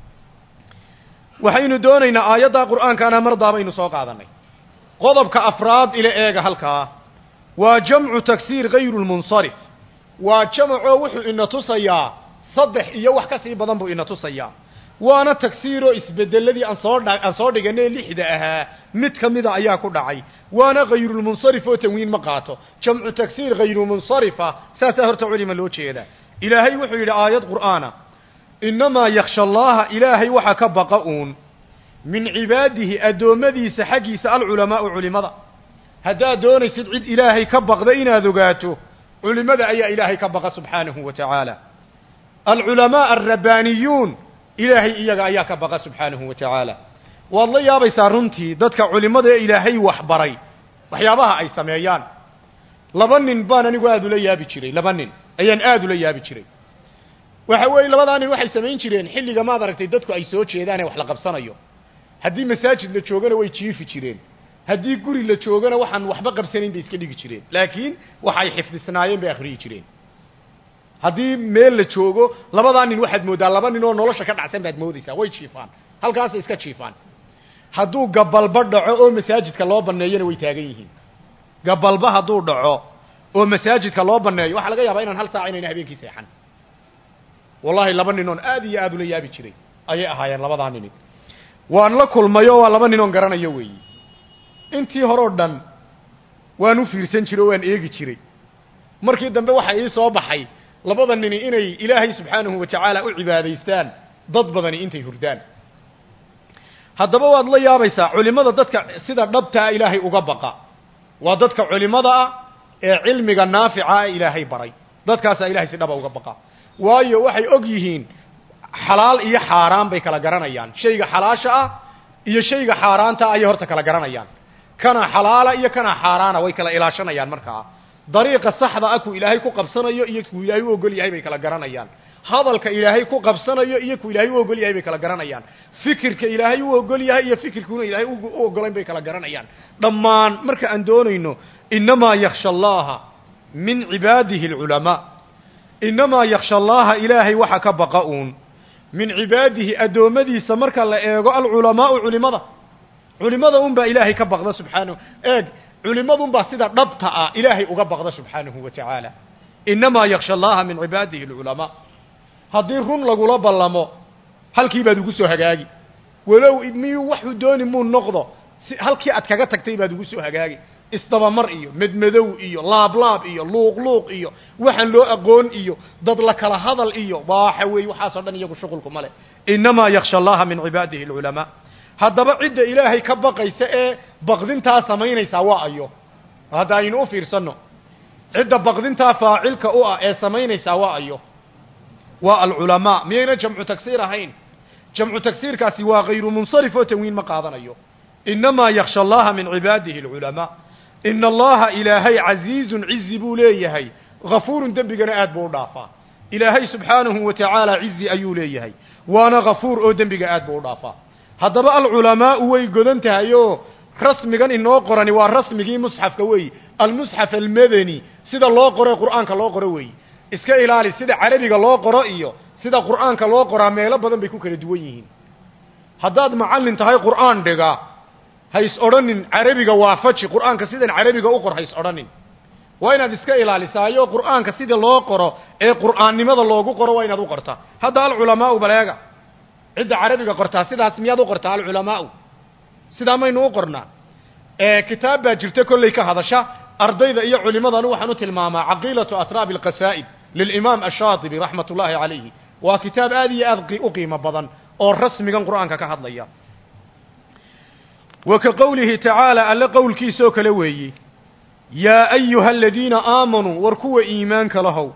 waxaynu doonaynaa aayadda qur'aankaana mardaa baynu soo qaadanay qodobka afraad ila eega halkaa waa jamcu tagsiir hayru lmunsarif waa jamacoo wuxuu ina tusayaa saddex iyo wax ka sii badan buu ina tusayaa waana tagsiiroo isbedeladii aan soo dha aan soo dhiganay lixda ahaa mid ka mida ayaa ku dhacay waana hayrulmunsarif oo tanwiin ma qaato jamcu tagsiir hayrumunsarifa saasaa horta culima loo jeeda ilaahay wuxuu yidhi aayad qur'aana innamaa yaksha allaha ilaahay waxa ka baqa uun min cibaadihi addoommadiisa xaggiisa alculamaau culimada haddaad doonaysid cid ilaahay ka baqda inaad ogaato culimada ayaa ilaahay ka baqa subxaanahu wa tacaala alculamaa alrabbaaniyuun ilaahay iyaga ayaa ka baqa subxaanahu wa tacaala waad la yaabaysaa runtii dadka culimada ee ilaahay waxbaray waxyaabaha ay sameeyaan laba nin baan anigu aada ula yaabi jiray laba nin ayaan aada ula yaabi jiray waxa weeye labadaa nin waxay samayn jireen xilliga maad aragtay dadku ay soo jeedaan ee wax la qabsanayo haddii masaajid la joogana way jiifi jireen haddii guri la joogana waxaan waxba qabsanayn bay iska dhigi jireen laakiin waxay xifdisnaayeen bay akhriyi jireen haddii meel la joogo labadaa nin waxaad mooddaa laba nin oo nolosha ka dhacsan baad moodaysaa way jiifaan halkaasay iska jiifaan hadduu gabalba dhaco oo masaajidka loo baneeyana way taagan yihiin gabalba hadduu dhaco oo masaajidka loo baneeyo waxa laga yaabaa inaan hal saac inayna habeenkii seexan wallahi laba ninoon aad iyo aad ula yaabi jiray ayay ahaayeen labadaa nin waan la kulmayo waa laba ninoon garanayo weeyi intii hore oo dhan waan u fiirsan jiray oo waan eegi jiray markii dambe waxa ii soo baxay labada nin inay ilaahay subxaanahu wa ta'ala u cibaadaystaan dad badani intay hurdaan haddaba waad la yaabaysaa culimada dadka sida dhabta ilaahay uga baqa waa dadka culimada ah ee cilmiga naafica ah ilaahay baray dadkaas ilaahay si dhab uga baqa waayo waxay og yihiin xalaal iyo xaaraan bay kala garanayaan shayga xalaasha ah iyo shayga xaaraanta ay horta kala garanayaan kana xalaala iyo kana xaaraana way kala ilaashanayaan markaa dariiqa saxda ah ku ilaahay ku qabsanayo iyo ku ilaahay u ogol yahay bay kala garanayaan hadalka ilaahay ku qabsanayo iyo ku ilaahay u ogol yahay bay kala garanayaan fikirka ilaahay u ogol yahay iyo fikirkuna ilaahay u ogolayn bay kala garanayaan dhammaan marka aan doonayno inma yakhsha allaha min ibadihi alulama inma yakhsha allaha ilaahay waxa ka baqaun min ibadihi adoomadiisa marka la eego alulama ulimada ulimada un ba ilaahay ka baqda subhanahu eeg ulimadu ba sida dhabta ah ilaahay uga baqda subhanahu wa ta'ala inma yakhsha allaha min ibadihi alulama haddii run lagula ballamo halkii baad ugu soo hagaagi walow idmiyu waxu dooni muu noqdo halkii aad kaga tagtay baad ugu soo hagaagi isdabamar iyo medmadow iyo laablaab iyo luuqluuq iyo waxaan loo aqoon iyo dad la kala hadal iyo baaxa weey waxaas oo dhan iyagu shuqulku male inma yakhsha allaha min ibadihi alulama haddaba cidda ilaahay ka baqaysa ee baqdintaa samaynaysa waa ayo hadda aynu u fiirsano cidda baqdintaa faacilka u ah ee samaynaysa waa ayo waa alulama miyayna jamcu taksiir ahayn jamcu taksiirkaasi waa ghayru munsarif oo tanwiin ma qaadanayo inma yakhsha allaha min ibadihi alulama inna allaha ilaahay azizun izzi buu leeyahay ghafuurun dembigana aad buu dhaafaa ilaahay subxaanahu wa ta'ala izzi ayuu leeyahay waana ghafuur oo dembiga aad buu dhaafaa haddaba alulamaa way godan tahay oo rasmigan inoo qorani waa rasmigii musxafka weey almusxaf almadani sida loo qoray quraanka loo qoro weey iska ilaali sida carabiga loo qoro iyo sida quraanka loo qoraa meelo badan bay ku kala duwan yihiin haddaad macallin tahay quraan dhiga hays odhanin carabiga waafaji quraanka sidan carabiga u qor hays odhanin waa inaad iska ilaalisaayo quraanka sida loo qoro ee quraannimada loogu qoro waa inaad u qortaa hadda alulamaa baleega cidda carabiga qortaa sidaas miyaad u qortaa alulamaa sidaa maynu u qornaa ee kitaab baa jirta kolley ka hadasha ardayda iyo culimadanu waxaan u tilmaamaa caqiilatu atraab alqasaa'id lilimaam ash-shaatibi raxmatullaahi calayhi waa kitaab aad iyo aad u qiimo badan oo rasmigan qur'aanka ka hadlaya wa ka qowlihi tacaala alla qowlkiisoo kale weeye yaa ayuha aladiina aamanuu war kuwa iimaanka lahow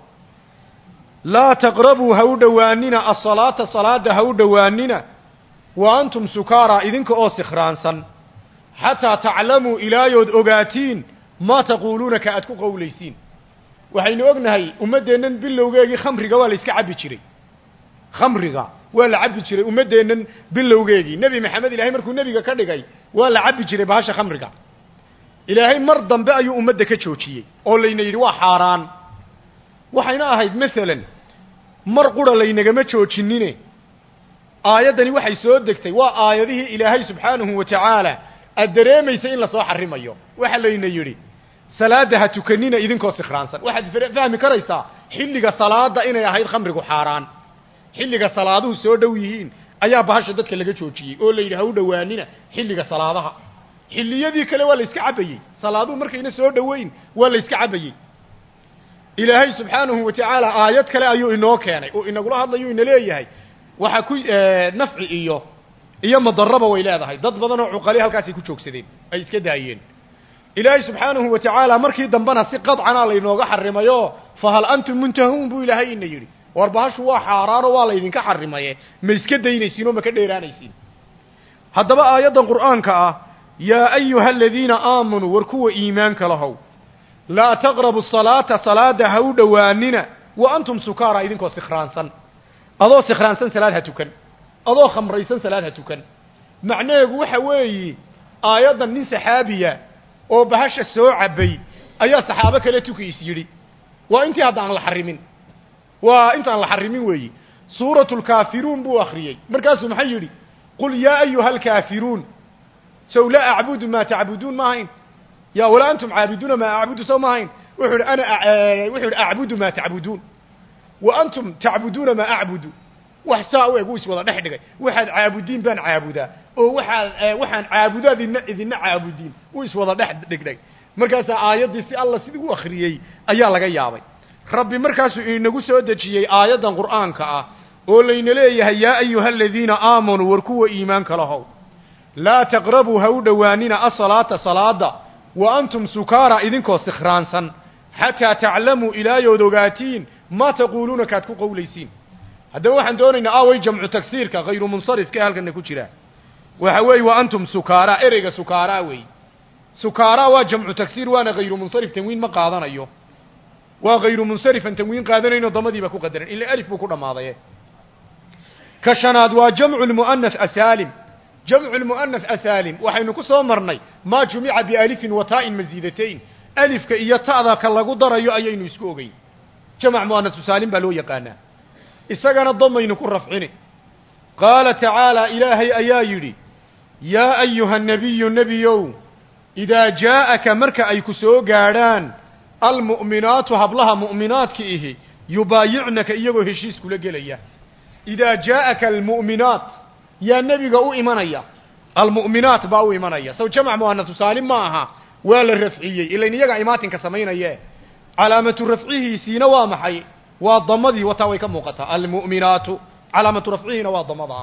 laa taqrabuu ha u dhowaanina asalaata salaada ha u dhowaanina wa antum sukaara idinka oo sikhraansan xataa taclamuu ilaayood ogaatiin maa taquuluuna ka aad ku qowlaysiin waxaynu ognahay ummaddeennan bilowgeegii khamriga waa la iska cabbi jiray khamriga waa la cabbi jiray ummaddeennan bilowgeegii nebi maxamed ilaahay markuu nebiga ka dhigay waa la cabbi jiray bahasha khamriga ilaahay mar dambe ayuu ummadda ka joojiyey oo layna yidhi waa xaaraan waxayna ahayd masalan mar qura laynagama joojinine aayaddani waxay soo degtay waa aayadihii ilaahay subxaanahu wa tacaala aad dareemaysa in lasoo xarimayo waxa layna yidhi salaada ha tukanina idinkoo sikhraansan waxaad fahmi karaysaa xilliga salaada inay ahayd khamrigu xaaraan xilliga salaaduhu soo dhow yihiin ayaa bahasha dadka laga joojiyey oo la yidhi ha u dhowaanina xilliga salaadaha xilliyadii kale waa la iska cabbayey salaaduhu markayna soo dhoweyn waa la iska cabbayey ilaahay subxaanahu wa tacaala aayad kale ayuu inoo keenay oo inagula hadlayo ina leeyahay waxa ku nafci iyo iyo madarraba way leedahay dad badan oo cuqali halkaasay ku joogsadeen ay iska daayeen ilaahay subxaanahu wa tacaala markii dambana si qadcana laynooga xarimayo fahal antum muntahuun buu ilaahay ina yidhi war bahashu waa xaaraano waa laydinka xarimaye ma iska daynaysiin oo ma ka dheeraanaysiin haddaba aayaddan qur'aanka ah yaa ayuha aladiina aamanuu war kuwa iimaanka lahow laa taqrabu salaata salaada ha u dhowaanina wa antum sukaara idinkoo sikhraansan adoo sikhraansan salaad ha tukan adoo khamraysan salaad ha tukan macnaheedu waxa weeye aayaddan nin saxaabiya oo bahasha soo cabay ayaa saxaabo kale tukiis yidhi waa intii hadda aan la xarimin waa intaan la xarimin weeye suuratu lkaafiruun buu akhriyey markaasuu maxay yidhi qul yaa ayuha alkaafiruun سو لا أعبد ما تعبدون ما هين يا ولا أنتم عابدون ما أعبد سو ما هين وحول أنا وحول أعبد ما تعبدون وأنتم تعبدون ما أعبد وحساء ويقوس ولا نحدق واحد عابدين بان عابدا وواحد واحد عابدا ذي ذي عابدين ويس ولا نحدق مركز آيات دي سي الله سيدو أخريي أيا لغا يابي ربي مركز إنغو سو دجيي آيات القرآن كا oo layna leeyahay yaa ayuha alladina aamanu warkuwa iimaanka lahow la taqrabu hawdawanina as-salata salada wa antum sukara idinkoo sikhraansan hatta ta'lamu ila yodogaatiin ma taquluna kaad ku qowlaysiin hadda waxaan doonaynaa aaway jamcu taksiirka ghayru munsarif ka halkan ku jira waxa weey wa antum sukara ereyga sukara weey sukara waa jamcu taksiir waana ghayru munsarif tanwiin ma qaadanayo waa ghayru munsarif tanwiin qaadanayno damadiiba ku qadaran ila alif buu ku dhamaadaye كشناد وجمع المؤنث أسالم جمع المؤنث أسالم وحين كسو مرني ما جمع بألف وتاء مزيدتين ألف كإيا تاء ذاك الله قدر يؤيين يسكوغي جمع مؤنث أسالم بلو يقانا إستغان الضم ينكون رفعني قال تعالى إلهي أيايري يا أيها النبي النبي إذا جاءك مرك أي كسو قاران المؤمنات وهبلها مؤمنات كإيه يبايعنك إيغو هشيس كل قليا إذا جاءك المؤمنات يا النبي قو إيمانيا المؤمنات باو إيمانيا سو جمع مؤنث سالم معها ولا الرفعية إلا إن يقع إيماتك سمين إياه علامة رفعه سينوا محي والضمضي وتاوي كموقتها المؤمنات علامة رفعه والضمضها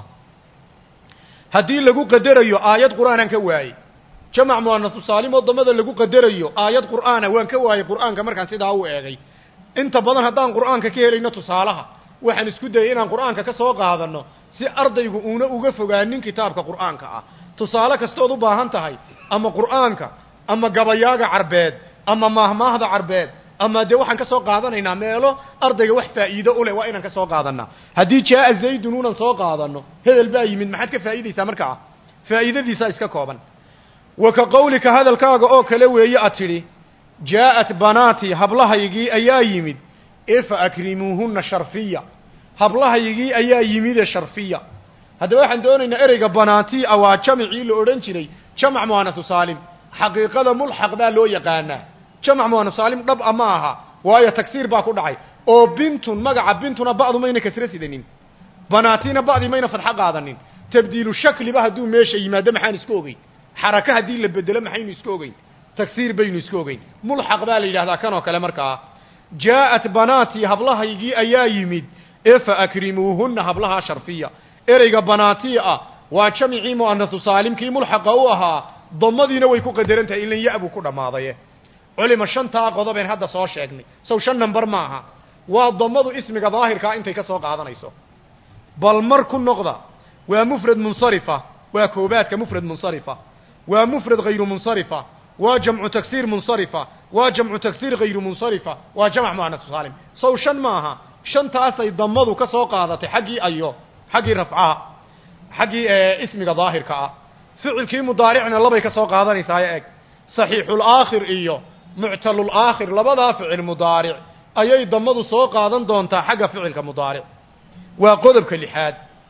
هدين لقو قدريو آيات قرآن كواي جمع مؤنث سالم والضمض لقو قدريو آيات قرآن وان كواي قرآن كمركان سيدا هو إيغي انت بدن هدان قرآن ككيرين تصالها waxaan isku dayay inaan quraanka ka soo qaadano si ardaygu uuna uga fogaanin kitaabka quraanka ah tusaale kasto u baahan tahay ama quraanka ama gabayaaga carbeed ama mahmaahda carbeed ama de waxaan ka soo qaadanaynaa meelo ardayga wax faa'iido u leh waa inaan ka soo qaadanaa hadii jaa zaydun unan soo qaadano hebel baa yimid maxaad ka faa'iideysaa markaa faa'iidadiisa iska kooban waka qawlika hadalkaaga oo kale weeye atiri jaa'at banati hablahaygi ayaa yimid فأكرموهن شرفية هبلها يجي أيها يميد شرفية هذا واحد دوننا إرجع بناتي أو جمعي لأورنجري جمع مؤنث سالم حقيقة ملحق ذا لو يقانا جمع مؤنث سالم رب أماها وهي تكسير باكو دعي أو بنت مجع بنتنا بعض ما ينكسر سيدنين بناتنا بعض ما ينفتح قاضنين تبديل الشكل بها دون ماشي ما دام حين سكوغي حركة دي اللي بدل ما حين سكوغي تكسير بين سكوغي ملحق ذا اللي هذا كانوا كلام مركا جاءت بناتي هبلها يجي أيا يميد فأكرموهن هبلها شرفية إريق بناتي وجمعي مؤنث سالم كي ملحقوها ضمدين ويكو قدرنت إلا يأبو كل ماضيه علم الشنطة قضبين هذا صار شيء سو شن نمبر معها وضمدوا اسمك ظاهر كأنت كسوق هذا نيسو بل مرك النقطة ومفرد منصرفة وكوبات كمفرد منصرفة ومفرد غير منصرفة وجمع تكسير منصرفة وجمع تكسير غير منصرفة وجمع مؤنث سالم سو شن معها شن تاسي ضمدوا كسوق هذا حقي أيوه حقي رفعها حقي اه اسمك ظاهر كأ فعل كي مضارعنا الله بيكسوق هذا نسايك صحيح الآخر إيوه معتل الآخر لبدا فعل مضارع أي ضمدوا سوق هذا دونتا حق فعل كمضارع وقذب كاللحاد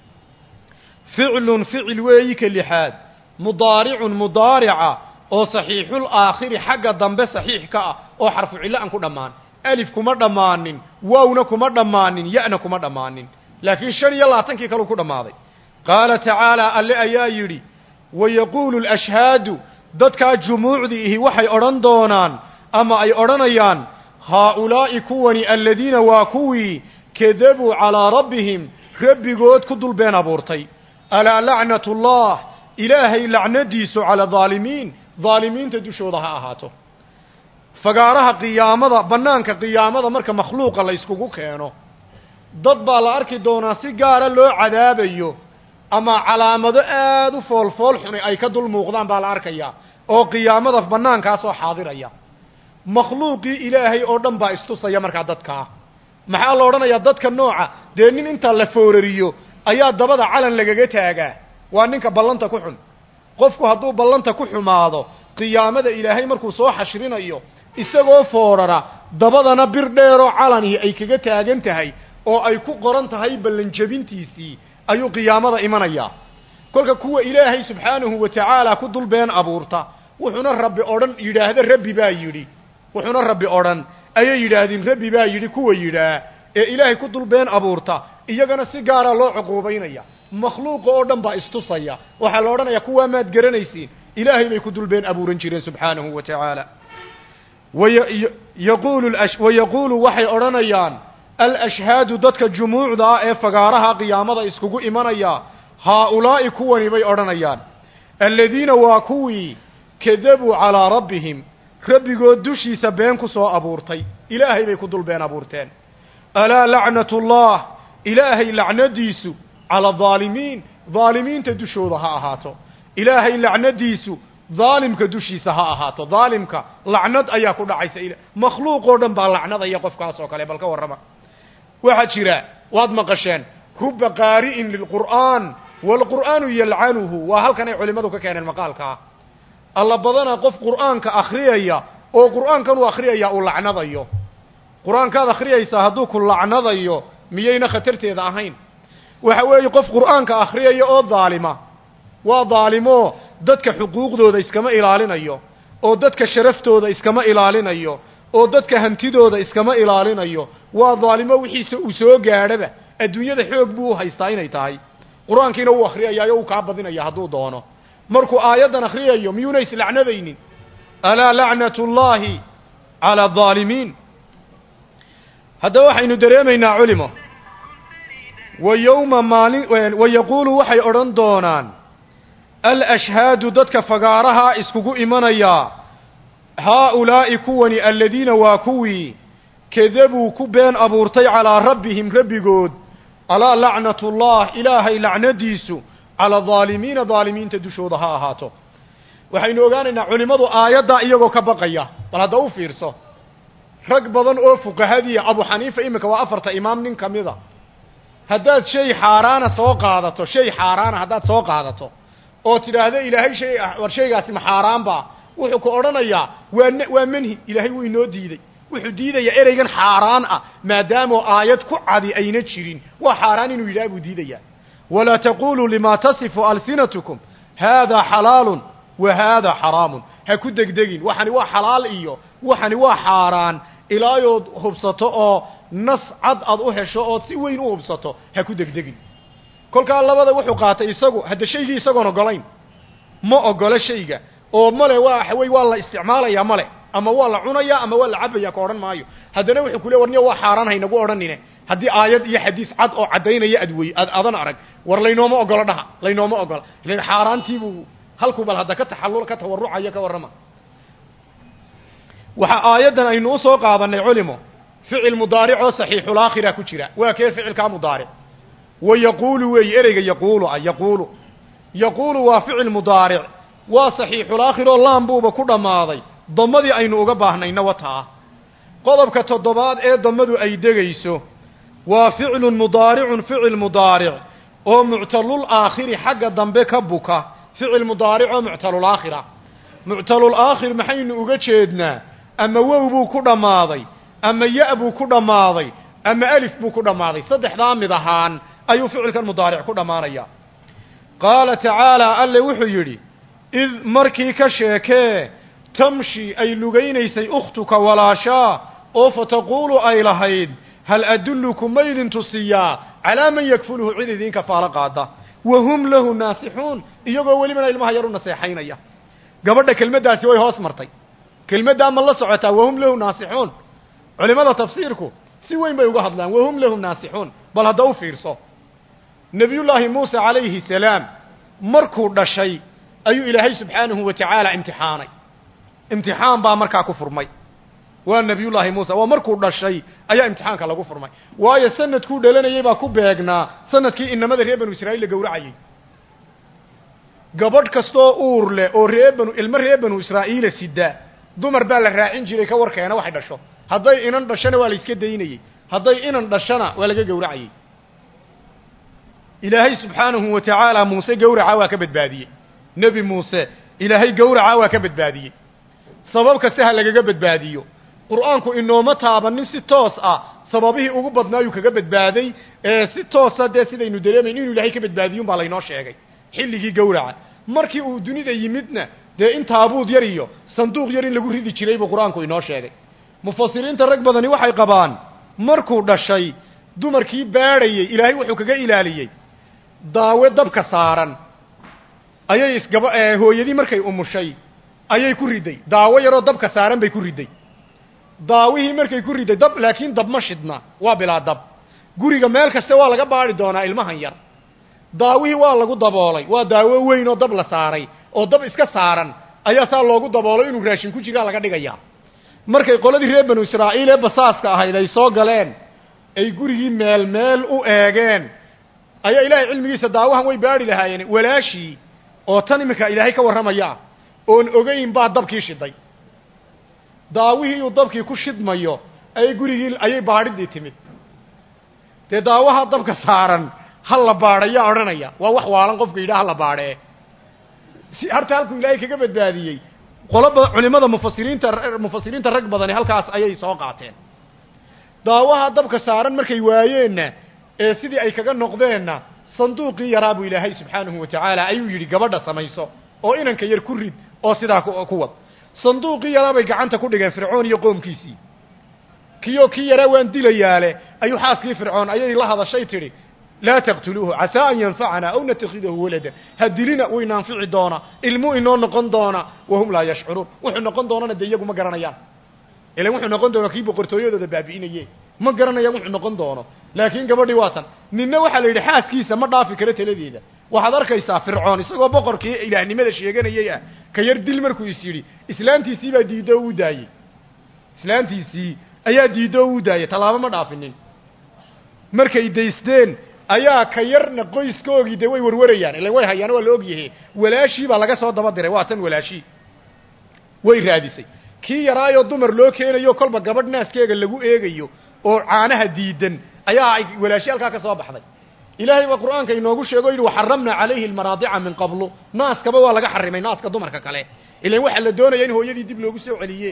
فعل فعل ويك اللحاد مضارع مضارعة أو صحيح الآخر حق ضمب صحيح كأ أو حرف علا أنكو دمان ألف كما دمان واونا كما دمان يأنا كما دمان لكن شري الله تنكي كالو كما ماضي قال تعالى ألي أيايري ويقول الأشهاد ضدك جموع ذيه وحي أرندونان أما أي أرنيان هؤلاء كوني الذين واكوي كذبوا على ربهم ربي قد كدوا البين أبورتي ألا لعنة الله إلهي لعنة ديسو على ظالمين ظالمين تدوشو ضها أهاتو فقارها قيامة بنانك قيامة مركا مخلوق الله يسكوكو كينو ضد بالأركي دونا سيقار اللو عذاب أيو أما علامة آدو فول فول حني أي كدو الموغضان بالأركيا أو قيامة بنانك أسو حاضر أيا مخلوقي إلهي أردن با استصيا مركا ضدكا maxaa la oranayaa dadka nooca deenin inta la foorariyo ayaa dabada calan lagaga taagaa waa ninka ballanta ku xun qofku hadduu ballanta ku xumaado qiyaamada ilaahay markuu soo xashrinayo isagoo foorara dabadana bir dheero calani ay kaga taagan tahay oo ay ku qoran tahay ballan jabintiisii ayuu qiyaamada imanaya kolka kuwa ilaahay subxaanahu wa tacaala ku dul been abuurta wuxuuna rabbi odhan yidhaahda rabbi baa yidhi wuxuuna rabbi odhan ayay yidhaahdeen rabbi baa yidhi kuwa yidhaa ee ilaahay ku dul been abuurta iyagana si gaara loo cuquubaynaya makhluuqa oo dhan baa istusaya waxaa la odhanayaa kuwaa maad garanaysiin ilaahay bay ku dul been abuuran jireen subxaanahu wa tacaala wayaquulu wayaquulu waxay odhanayaan alashhaadu dadka jumuucda ah ee fagaaraha qiyaamada iskugu imanaya haaulaa'i kuwani bay odhanayaan aladiina waa kuwii kadabuu calaa rabbihim rabbigood dushiisa been ku soo abuurtay ilaahay bay ku dul been abuurteen alaa lacnatullah ilaahay lacnadiisu cala adaalimiin daalimiinta dushooda ha ahaato ilaahay lacnadiisu daalimka dushiisa ha ahaato daalimka lacnad ayaa ku dhacaysa makhluuq oo dhan baa lacnadaya qofkaas oo kale bal ka warrama waxaa jira waad maqasheen ruba qaari'in lilqur'aan waalqur'aanu yalcanuhu waa halkan ay culimmadu ka keeneen maqaalkaa alla badana qof qur'aanka akhriyaya oo qur'aankan uu akhriyaya uu lacnadayo qur'aankaad akhriyaysaa hadduu ku lacnadayo miyayna khatarteeda ahayn waxa weeye qof qur'aanka akhriyaya oo daalima waa daalimo dadka xuquuqdooda iskama ilaalinayo oo dadka sharaftooda iskama ilaalinayo oo dadka hantidooda iskama ilaalinayo waa daalimo wixiisa uu soo gaadhaba adduunyada xoog buu haystaa inay tahay qur-aankiina wuu akhriyayaayo uu kaa badinaya hadduu doono markuu aayaddan akhriyayo miyuuna islacnadaynin alaa lacnatullaahi cala adaalimiin haddaba waxaynu dareemaynaa culimo wa yowma maalin wayaquulu waxay odhan doonaan alashhaadu dadka fagaaraha iskugu imanayaa haaulaa'i kuwani aladiina waa kuwii kadabuu ku been abuurtay calaa rabbihim rabbigood alaa lacnatullah ilaahay lacnadiisu cala adaalimiina daalimiinta dushooda ha ahaato waxaynu ogaanaynaa culimmadu aayaddaa iyagoo ka baqaya bal hadda u fiirso rag badan oo fuqahadiya abu xaniifa iminka waa afarta imaam nin ka mida haddaad shay xaaraana soo qaadato shay xaaraana haddaad soo qaadato oo tidhaahdo ilaahay shay war shaygaasi ma xaaraan baa wuxuu ku odhanayaa waa waa manhi ilaahay wuu inoo diiday wuxuu diidayaa ereygan xaaraan ah maadaama aayad ku cadi ayna jirin waa xaaraan inuu yidhaha buu diidayaa walaa taquluu limaa tasifu alsinatukum haadaa xalaalun wa haadaa xaraamun ha ku degdegin waxani waa xalaal iyo waxani waa xaaraan ilaayood hubsato oo nas cad aad u hesho ood si weyn u hubsato ha ku degdegin kolkaa labada wuxuu qaatay isagu hadda shaygii isagoon ogolayn ma ogolo shayga oo male waa waxawey waa la isticmaalayaa male ama waa la cunayaa ama waa la cabayaa ka odhan maayo haddana wuxuu ku le warniya waa xaaraan haynagu odhanine haddii aayad iyo xadiis cad oo caddaynaya ad wey ad adan arag war laynooma ogolo dhaha laynooma ogola ilan xaaraantiibuu halkuu bal hadda ka taxallul ka tawarrucaya ka warrama waxaa aayaddan aynu u soo qaadanay culimo ficil mudaaric oo saxiixulaakhira ku jira waa kee ficilkaa mudaaric wayaquulu weeye ereyga yaquulu ah yaquulu yaquulu waa ficil mudaaric waa saxiixulaakhir oo laambuuba ku dhammaaday damadii aynu uga baahnayna wataa qodobka toddobaad ee damadu ay degayso waa ficlun mudaaricun ficil mudaaric oo muctalul aakhiri xagga dambe ka buka ficil mudaaric oo muctalul aakhira muctalul aakhir maxaynu uga jeednaa ama wow buu ku dhammaaday ama ya buu ku dhammaaday ama alif buu ku dhammaaday saddexdaa mid ahaan ayuu ficilkan mudaaric ku dhammaanaya qaala tacaalaa alle wuxuu yidhi id markii ka sheekee tamshi ay lugaynaysay ukhtuka walaashaa oo fataquulu ay lahayd hal adullukum ma idin tusiyaa calaa man yakfuluhu cid idinka faalo qaada wa hum lahu naasixuun iyagoo welibana ilmaha yar u naseexaynaya gabadha kelmaddaasi way hoos martay kelmaddaa ma la socotaa wahum lahu naasixuun culimada tafsiirku si weyn bay uga hadlaan wahum lahu naasixuun bal hadda u fiirso nebiyullaahi muuse calayhi salaam markuu dhashay ayuu ilaahay subxaanahu wa tacaala imtixaanay imtixaan baa markaa ku furmay waa nebiyullaahi muuse waa markuu dhashay ayaa imtixaanka lagu furmay waayo sanadkuu dhalanayay baa ku beegnaa sanadkii inamada reer banu israa'iil la gowracayay gabadh kastoo uur leh oo reer banu ilmo reer banu israa'iila sida dumar baa la raacin jiray ka warkeena waxay dhasho hadday inan dhashana waa la iska daynayey hadday inan dhashana waa laga gowracayey ilaahay subxaanahu wa tacaala muuse gowraca waa ka badbaadiyey nebi muuse ilaahay gowraca waa ka badbaadiyey sabab kasta ha lagaga badbaadiyo qur'aanku inooma taabanin si toos ah sababihii ugu badnaayuu kaga badbaaday ee si toosa dee sidaynu dareemayn inuu ilaahay ka badbaadiyun baa laynoo sheegay xilligii gowraca markii uu dunida yimidna dee in taabuud yar iyo sanduuq yar in lagu ridi jiray buu qur-aanku inoo sheegay mufasiriinta rag badani waxay qabaan markuu dhashay dumarkii baadhayey ilaahay wuxuu kaga ilaaliyey daawe dabka saaran ayay isgaba hooyadii markay umushay ayay ku riday daawo yaroo dabka saaran bay ku riday daawihii markay ku riday dab laakiin dab ma shidna waa bilaa dab guriga meel kaste waa laga baadhi doonaa ilmahan yar daawihii waa lagu daboolay waa daawo weyn oo dab la saaray oo dab iska saaran ayaa saa loogu daboolay inuu raashin ku jiraa laga dhigayaa markay qoladii reer banu israa'iil ee basaaska ahayd ay soo galeen ay gurigii meel meel u eegeen ayaa ilaahay cilmigiisa daawahan way baadhi lahaayeen walaashii oo tan iminka ilaahay ka warramaya oon ogeyn baa dabkii shiday daawihii uu dabkii ku shidmayo ayay gurigii ayay baadhidii timid dee daawaha dabka saaran ha la baadhaya odhanaya waa wax waalan qofka yidhaha ha la baadhee si harta halkuu ilaahay kaga badbaadiyey qolaba culimada mufasiriinta mufasiriinta rag badani halkaas ayay soo qaateen daawaha dabka saaran markay waayeenna ee sidii ay kaga noqdeenna sanduuqii yaraa buu ilaahay subxaanahu wa tacaala ayuu yidhi gabadha samayso oo inanka yar ku rid oo sidaa ku wad sanduuqii yaraa bay gacanta ku dhigeen fircoon iyo qoomkiisii kiyo kii yaraa waan dilayaale ayuu xaaskii fircoon ayay la hadashay tidhi laa taqtuluuhu casaa an yanfacana aw natakhidahu waladan ha dilina wayna anfici doona ilmu inoo noqon doona wahum laa yashcuruun wuxuu noqon doonana dee iyagu ma garanayaan ilan wuxuu noqon doona kii boqortooyadooda baabi'inaye ma garanayaan wuxuu noqon doono laakiin gabadhii waa tan ninna waxaa la yidhi xaaskiisa ma dhaafi karo taladeeda waxaad arkaysaa fircoon isagoo boqorkii ilaahnimada sheeganayay ah ka yar dil markuu is yidhi islaantiisii baa diiddo u daayey islaantiisii ayaa diiddo u daayey tallaabo ma dhaafinin markay daysteen ayaa ka yarna qoyskoogii dee way warwarayaan ilan way hayaan waa la ogyahay walaashii baa laga soo daba diray waa tan walaashii way raadisay kii yaraayoo dumar loo keenayo kolba gabadh naaskeega lagu eegayo oo caanaha diidan ayaa ay walaashi halkaa ka soo baxday ilaahay baa qur'aanka inoogu sheego yidhi waxaramna calayhi almaraadica min qablu naaskaba waa laga xarimay naaska dumarka kale ilan waxaa la doonaya in hooyadii dib loogu soo celiye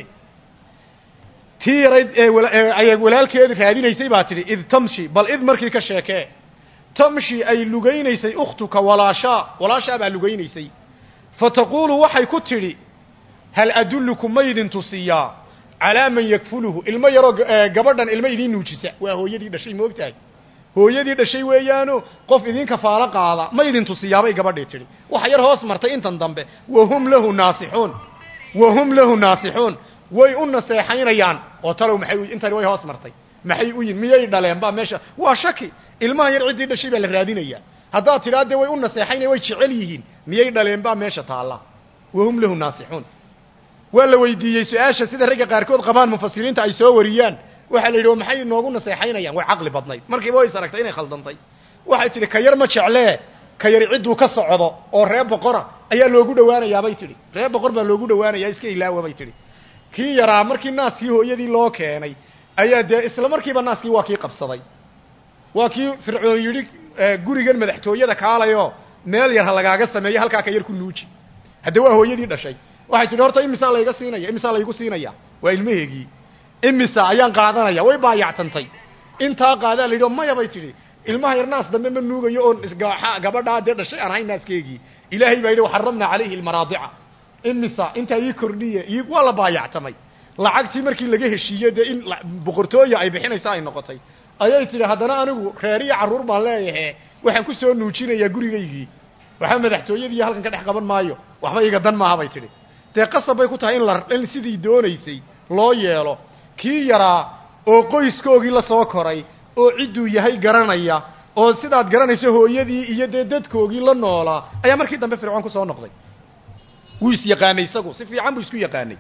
tii yarayd ee walaalkeeda raadinaysay baa tidhi id tamshi bal id markii ka sheekee tamshi ay lugaynaysay ukhtuka walaashaa walaashaa baa lugaynaysay fataquulu waxay ku tidhi hal adullukum ma idin tusiyaa calaa man yakfuluhu ilmo yaroo gabadhan ilmo idiin nuujisa waa hooyadii dhashay moogtahay hooyadii dhashay weeyaano qof idin kafaalo qaada ma idin tusiyaabay gabadhii tidhi waxa yar hoos martay intan dambe wahum lahu naasixuun wahum lahu naasixuun way u naseexaynayaan oo talow maxay intani way hoos martay maxay u yihin miyay dhaleen baa meesha waa shaki ilmahan yar ciddii dhashay baa la raadinaya haddaad tidhaa dee way u naseexaynaya way jecel yihiin miyay dhaleen baa meesha taalla wahum lahu naasixuun waa la weydiiyey su-aasha sida ragga qaarkood qabaan mufasiriinta ay soo wariyaan waxaa la yidhi o maxay noogu naseexaynayaan way caqli badnayd markiiba way is aragtay inay khaldantay waxay tidhi ka yar ma jeclee ka yari cidduu ka socdo oo reer boqora ayaa loogu dhowaanayaa bay tidhi reer boqor baa loogu dhowaanayaa iska ilaawa bay tidhi kii yaraa markii naaskii hooyadii loo keenay ayaa dee isla markiiba naaskii waa kii qabsaday waa kii fircoon yidhi gurigan madaxtooyada kaalayo meel yar ha lagaaga sameeyo halkaa ka yar ku nuuji hadde waa hooyadii dhashay waxay tidhi horta imisaa layga siinaya imisaa laygu siinaya waa ilmaheegii imisa ayaan qaadanaya way baayactantay intaa qaadaa la yidhi o maya bay tidhi ilmaha yar naas dambe ma nuugayo oon gabadhaa dee dhashay aan ahayn naaskeegii ilaahay baa yidhi waxaramna calayhi almaraadica imisa intaa ii kordhiye ii waa la baayactamay lacagtii markii laga heshiiye dee in boqortooya ay bixinaysa ay noqotay ayay tidhi haddana anigu reer iyo carruur baan leeyahe waxaan ku soo nuujinayaa gurigaygii waxba madaxtooyadii halkan ka dhex qaban maayo waxba iga dan maaha bay tidhi dee qasab bay ku tahay in la in sidii doonaysay loo yeelo kii yaraa oo qoyskoogii la soo koray oo cidduu yahay garanaya oo sidaad garanayso hooyadii iyo dee dadkoogii la noolaa ayaa markii dambe fircoon ku soo noqday wuu is yaqaanay isagu si fiican buu isku yaqaanay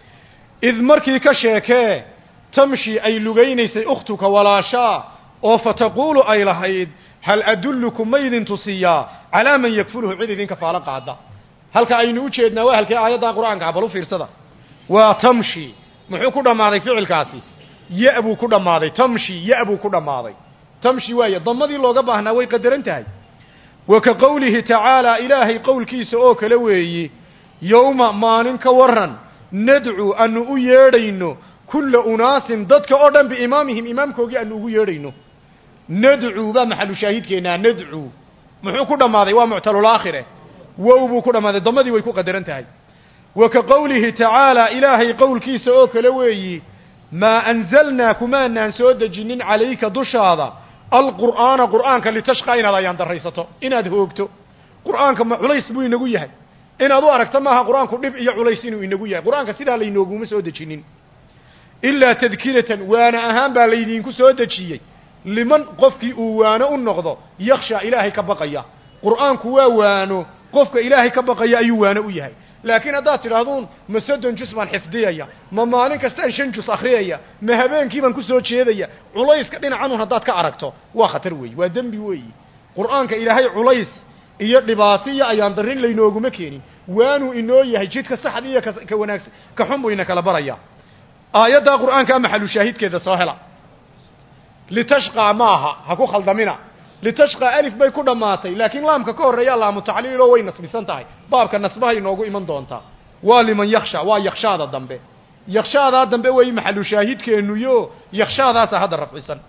id markii ka sheekee tamshi ay lugaynaysay ukhtuka walaashaa oo fataquulu ay lahayd hal adullukum ma idin tusiyaa calaa man yakfuluhu cid idinka faalo qaada halka aynu u jeednaa waa halkee aayadda qur-aanka ah bal u fiirsada waa tamshi muxuu ku dhammaaday ficilkaasi ya buu ku dhammaaday tamshi ya buu ku dhammaaday tamshi waaye damadii looga baahnaa way qadaran tahay wa ka qowlihi tacaalaa ilaahay qowlkiisa oo kale weeyi yowma maalin ka waran nadcuu anu u yeedhayno kulla unaasin dadka oo dhan biimaamihim imaamkoogii anu ugu yeedhayno nadcuu baa maxalu shaahidkeennaa nadcuu muxuu ku dhamaaday waa muctalul aakhire wow buu ku dhamaaday damadii way ku qadaran tahay wa ka qawlihi ta'ala ilaahay qawlkiisa oo kale weeyi ma anzalna kuma nan soo dajinin calayka dushaada alqur'aana qur'aanka litashqa inaad ayaan daraysato inaad hoogto qur'aanka ma culays buu inagu yahay inaad u aragto maaha qur'aanku dhib iyo culays inuu inagu yahay qur'aanka sidaa laynoogu ma soo dajinin illa tadkiratan waana ahaan baa laydinku soo dajiyay liman qofkii uu waano u noqdo yakhsha ilaahay ka baqaya qur'aanku waa waano qofka ilaahay ka baqaya ayuu waano u yahay laakiin haddaad tidhaahdun ma soddon jus baan xifdiyaya ma maalin kastaan shan jus akhriyaya ma habeenkii baan ku soo jeedaya culayska dhinacanun haddaad ka aragto waa khatar weeye waa dembi weeye qur'aanka ilaahay culays iyo dhibaato iyo ayaan darin laynooguma keenin waanuu inoo yahay jidka saxda iyo ka wanaagsan ka xun buu ina kala baraya aayadda qur'aanka maxalu shaahidkeeda soo hela litashqa maaha ha ku khaldamina litashqa alif bay ku dhamaatay laakiin laamka ka horeeya laamu tacliil oo way nasbisan tahay baabka nasbaha inoogu iman doonta waa liman yakhsha waa yakhshaada dambe yakhshaada dambe way maxalu shaahidkeenu yo yakhshaadaas hadda rafcisan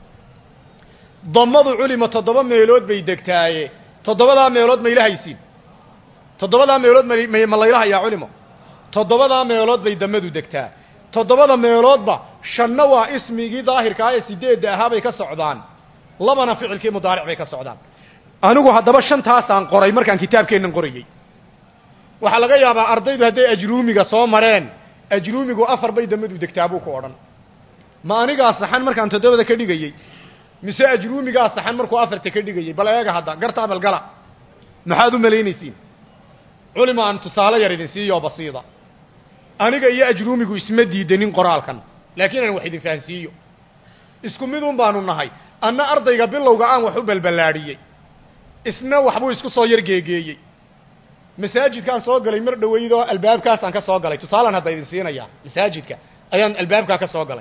damadu culima toddoba meelood bay degtaaye toddobada meelood ma ilahaysiin toddobada meelood ma la ilaha culimo toddobada meelood bay damadu degtaa toddobada meeloodba shanna waa ismigii daahirka ah ee sideedda ahaa bay ka socdaan labana ficilkii mudaaric bay ka socdaan anigu haddaba shantaas aan qoray markaan kitaabkeennan qorayay waxaa laga yaabaa ardaydu hadday ajruumiga soo mareen ajruumigu afar bay damadu degtaa buu ku odhan ma anigaa saxan markaan toddobada ka dhigayey mise ajruumigaa saxan markuu afarta ka dhigayey bal eega hadda gartaa balgala maxaad u malaynaysiin culima aan tusaale yar idin siiyo basiida aniga iyo ajruumigu isma diidanin qoraalkan laakiin aan wax idin fahansiiyo isku mid un baanu nahay anna ardayga bilowga aan wax u balbalaadhiyey isna waxbuu isku soo yar geegeeyey masaajidkaan soo galay mar dhaweydoo albaabkaasaan ka soo galay tusaalaan hadda idin siinayaa masaajidka ayaan albaabkaa ka soo galay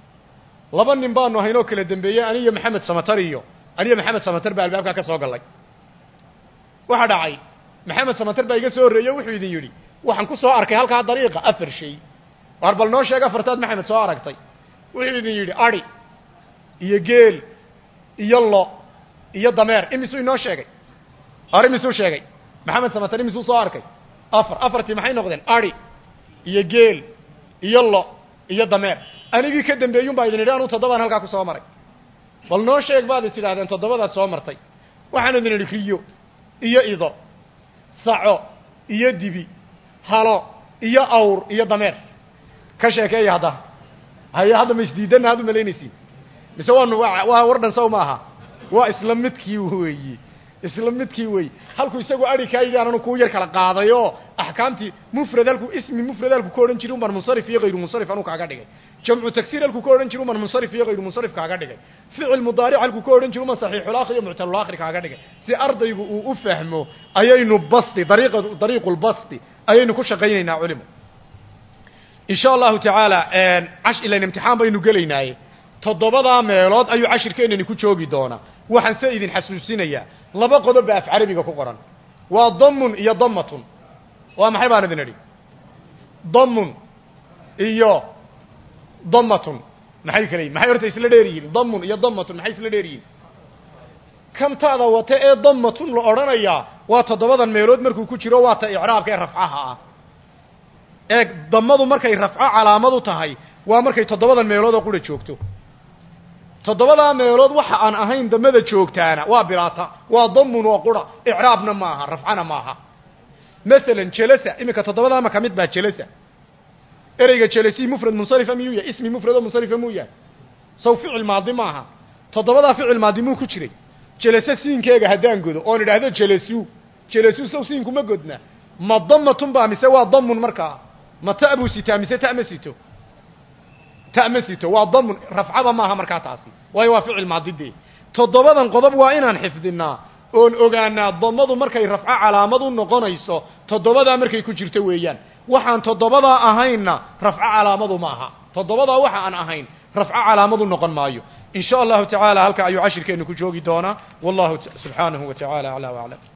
laba nin baanu ahaynoo kala dambeeyey aniyo maxamed samatar iyo aniyo maxamed samatar baa albaabkaa ka soo galay waxa dhacay maxamed samatar baa iga soo horreeyo wuxuu idin yidhi waxaan ku soo arkay halkaa dariiqa afar shay war bal noo sheeg afartaad maxamed soo aragtay wuxuu idin yidhi ari iyo geel iyo lo iyo dameer imisuu inoo sheegay ar imisuu sheegay maxamed samatar imisuu soo arkay afar afartii maxay noqdeen ari iyo geel iyo lo iyo dameer anigii ka dambeeyun baa idin idhi anuu toddobaan halkaa ku soo maray bal noo sheeg baad is idhahdeen toddobadaad soo martay waxaan idin idhi riyo iyo ido saco iyo dibi halo iyo awr iyo dameer ka sheekeeya hadda haye hadda ma isdiidanna had u malaynaysiin mise waanu waa war dhan saw maaha waa isla midkii weeyi isla midkii weeyi halku isagu ari ka yidhi ananu ku yar kala qaadayo ahkaamti mufrad halku ismi mufrad halku ka oran jiray umar munsarif iyo ghayr munsarif anu kaaga dhigay jamcu taksir halku ka oran jiray umar munsarif iyo ghayr munsarif kaaga dhigay ficil mudaaric halku ka oran jiray umar sahihul akhir iyo mu'talul akhir kaaga dhigay si ardaygu uu u fahmo ayaynu basti dariiqadu dariiqul basti ayaynu ku shaqaynaynaa culimo insha Allah ta'ala een ash ila imtixaan baynu galeynaaye toddobada meelood ayuu cashirkeenani ku joogi doona waxaan se idin xasuusinayaa laba qodob af carabiga ku qoran waa dammun iyo dammatun waa maxay baan idin idhi dammun iyo dammatun maxay kale maxay horta isla dheer yihiin dammun iyo dammatun maxay isla dheer yihiin kamtaada wata ee dammatun la oranayaa waa toddobadan meelood markuu ku jiro waa ta i'raabka ee rafcaha ah ee dammadu markay rafco calaamad u tahay waa markay toddobadan meelood oo qura joogto toddobada meelood waxa aan ahayn damada joogtaana waa bilaata waa dammun oo qura i'raabna maaha rafcana maaha مثلا جلسة إما كتضبط ما كميت بعد جلسة إرجع جلسي مفرد منصرف ميويا اسمي مفرد منصرف ميويا سو فعل ماضي معها تضبط فعل ماضي مو كشري جلسة سين كيجا هدان جودو أنا هذا جلسيو جلسيو سو سين كم جودنا ما ضمة تنبع مسوا ضم مركع ما تأبو ستا مسا تأمسيتو تأمسيتو وضم رفعها معها مركع تعصي وهو فعل ماضي دي تضبط انقضب وإنا حفظنا oon ogaanaa damadu markay rafco calaamad u noqonayso toddobada markay ku jirto weeyaan waxaan toddobada ahayna rafco calaamadu maaha toddobada waxa aan ahayn rafco calaamadu noqon maayo insha Allah ta'ala halka ayu cashirkeenu ku joogi doona wallahu subhanahu wa ta'ala ala wa ala